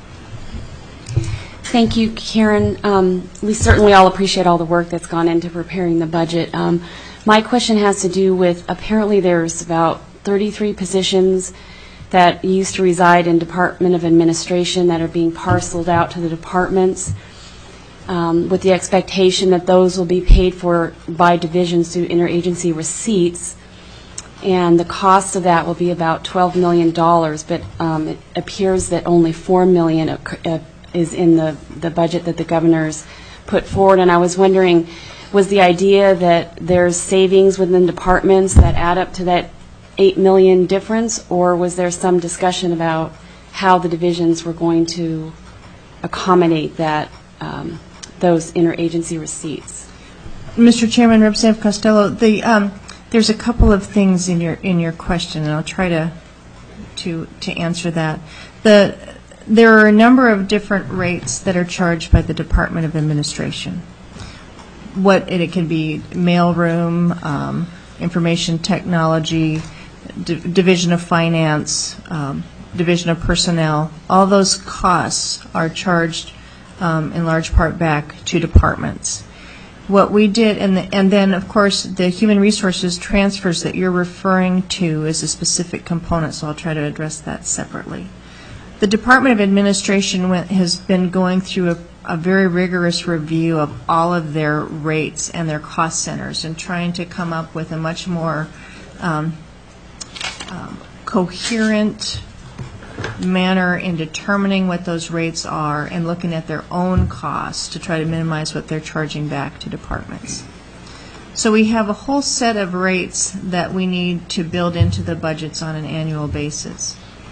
Thank you, Karen. Um, we certainly all appreciate all the work that's gone into preparing the budget. Um, my question has to do with, apparently there's about thirty-three positions that used to reside in Department of Administration that are being parceled out to the departments um, with the expectation that those will be paid for by divisions through interagency receipts. And the cost of that will be about twelve million dollars, but um, it appears that only four million dollars uh, is in the, the budget that the governor's put forward. And I was wondering, was the idea that there's savings within departments that add up to that eight million dollars difference, or was there some discussion about how the divisions were going to accommodate that, um, those interagency receipts? Mister Chairman, Representative Costello, the, um, there's a couple of things in your in your question, and I'll try to to to answer that. The There are a number of different rates that are charged by the Department of Administration. What it, it can be mailroom, um, information technology, D- Division of Finance, um, Division of Personnel. All those costs are charged um, in large part back to departments. What we did, and, the, and then of course the human resources transfers that you're referring to is a specific component, so I'll try to address that separately. The Department of Administration went, has been going through a, a very rigorous review of all of their rates and their cost centers and trying to come up with a much more um, um, coherent manner in determining what those rates are and looking at their own costs to try to minimize what they're charging back to departments. So we have a whole set of rates that we need to build into the budgets on an annual basis.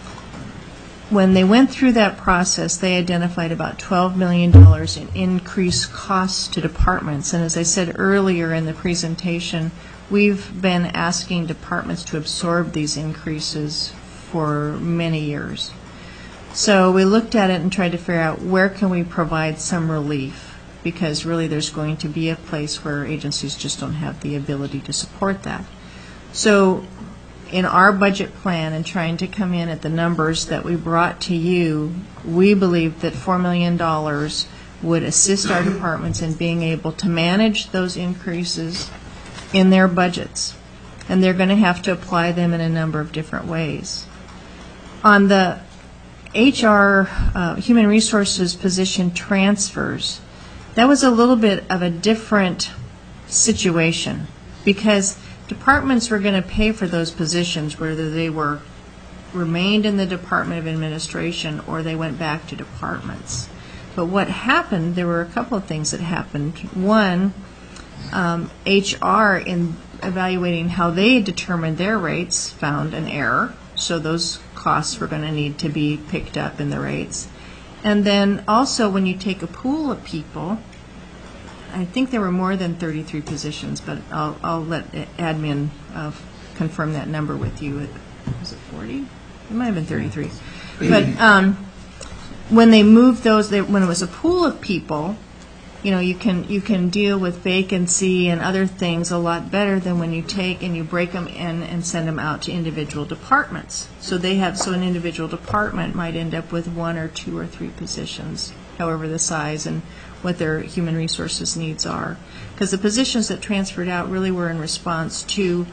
When they went through that process, they identified about twelve million dollars in increased costs to departments. And as I said earlier in the presentation, we've been asking departments to absorb these increases for many years. So we looked at it and tried to figure out where can we provide some relief, because really there's going to be a place where agencies just don't have the ability to support that. So in our budget plan and trying to come in at the numbers that we brought to you, we believe that four million dollars would assist our departments in being able to manage those increases in their budgets. And they're going to have to apply them in a number of different ways. On the H R, uh, Human Resources position transfers, that was a little bit of a different situation because departments were going to pay for those positions whether they were remained in the Department of Administration or they went back to departments. But what happened, there were a couple of things that happened. One, um, H R, in evaluating how they determined their rates, found an error. So those costs were going to need to be picked up in the rates. And then also when you take a pool of people, I think there were more than thirty-three positions, but I'll, I'll let admin uh, confirm that number with you. Was it forty? It might have been thirty-three. But um, when they moved those, they, when it was a pool of people, you know, you can you can deal with vacancy and other things a lot better than when you take and you break them in and send them out to individual departments. So they have so an individual department might end up with one or two or three positions, however the size and what their human resources needs are. Because the positions that transferred out really were in response to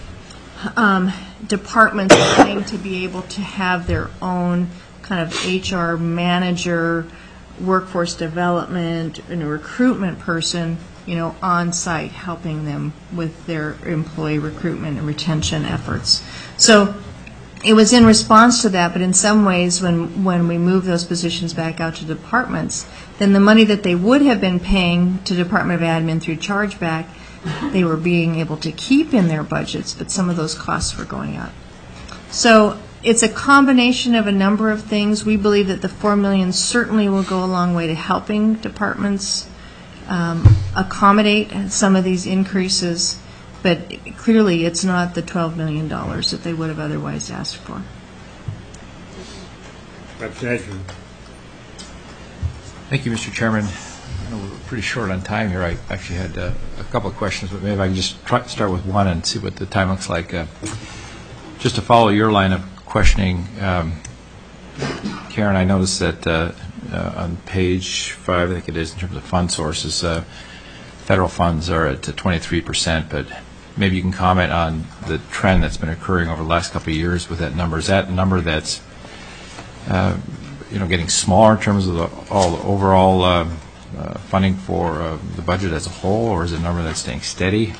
um, departments wanting to be able to have their own kind of H R manager, workforce development, and a recruitment person, you know, on site helping them with their employee recruitment and retention efforts. So it was in response to that, but in some ways when, when we move those positions back out to departments, then the money that they would have been paying to Department of Admin through chargeback, they were being able to keep in their budgets, but some of those costs were going up. So it's a combination of a number of things. We believe that the four million dollars certainly will go a long way to helping departments um, accommodate some of these increases. but clearly it's not the twelve million dollars that they would have otherwise asked for. Representative. Thank you, Mister Chairman. I know we're pretty short on time here. I actually had uh, a couple of questions, but maybe I can just try, start with one and see what the time looks like. Uh, just to follow your line of questioning, um, Karen, I noticed that uh, uh, on page five, I think it is, in terms of fund sources, uh, federal funds are at twenty-three percent, but maybe you can comment on the trend that's been occurring over the last couple of years with that number. Is that a number that's uh, you know, getting smaller in terms of the, all the overall uh, uh, funding for uh, the budget as a whole, or is it a number that's staying steady?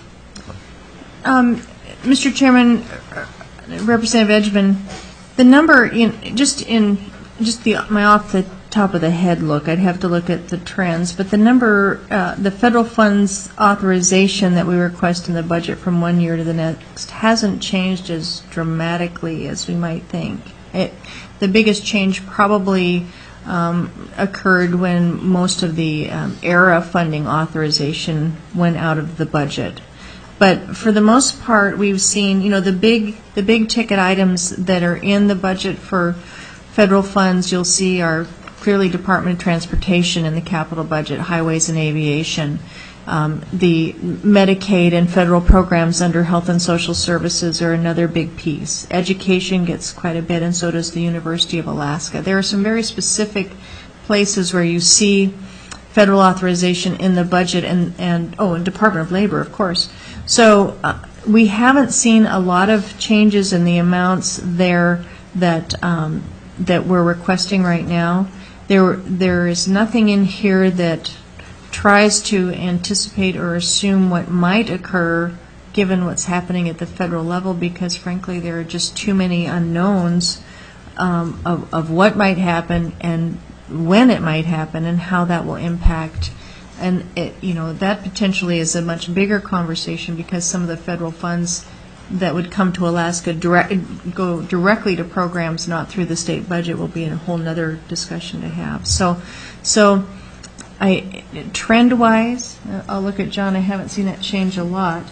Um, Mister Chairman, Representative Edgman, the number in just in just the my off the top of the head look, I'd have to look at the trends, but the number, uh, the federal funds authorization that we request in the budget from one year to the next hasn't changed as dramatically as we might think. It, the biggest change probably um, occurred when most of the um, E R A funding authorization went out of the budget. But for the most part, we've seen, you know, the big the big ticket items that are in the budget for federal funds, you'll see are clearly Department of Transportation in the capital budget, highways and aviation. Um, the Medicaid and federal programs under Health and Social Services are another big piece. Education gets quite a bit, and so does the University of Alaska. There are some very specific places where you see federal authorization in the budget, and, and oh, and Department of Labor, of course. So uh, we haven't seen a lot of changes in the amounts there that um, that we're requesting right now. There, there is nothing in here that tries to anticipate or assume what might occur given what's happening at the federal level, because frankly there are just too many unknowns um, of, of what might happen and when it might happen and how that will impact. And it, you know, that potentially is a much bigger conversation, because some of the federal funds that would come to Alaska direct, go directly to programs not through the state budget will be a whole nother discussion to have. So, so I, trend-wise, I'll look at John. I haven't seen it change a lot.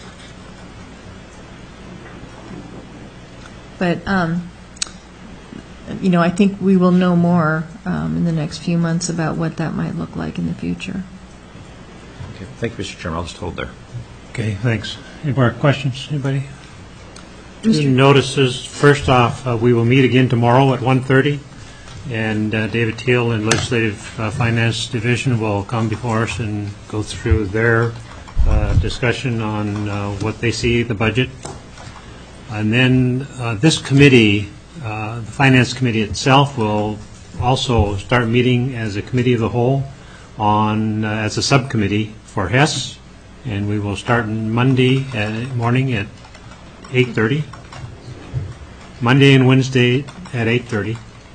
But, um, you know, I think we will know more um, in the next few months about what that might look like in the future. Okay. Thank you, Mister Chairman. I'll just hold there. Okay, thanks. Any more questions? Anybody? Two notices. First off, uh, we will meet again tomorrow at one thirty, and uh, David Teal and Legislative uh, Finance Division will come before us and go through their uh, discussion on uh, what they see the budget. And then uh, this committee, uh, the Finance Committee itself, will also start meeting as a committee of the whole on uh, as a subcommittee for Hess. And we will start on Monday uh, morning at eight thirty. Monday and Wednesday at eight thirty.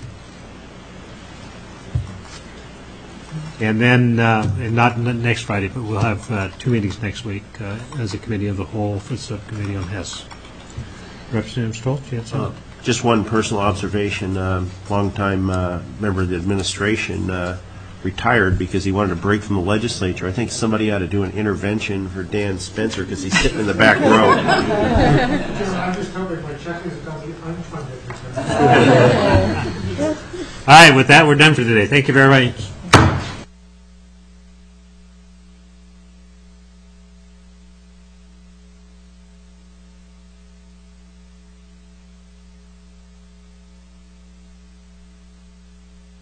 And then, uh, and not next Friday, but we'll have uh, two meetings next week uh, as a committee of the whole for the subcommittee on Hess. Representative Stoltz, you had something? Uh, just one personal observation. Uh, longtime uh, member of the administration uh, retired because he wanted to break from the legislature. I think somebody ought to do an intervention for Dan Spencer because he's sitting in the back row. I'm just hoping my check is unfunded. All right, with that, we're done for today. Thank you very much.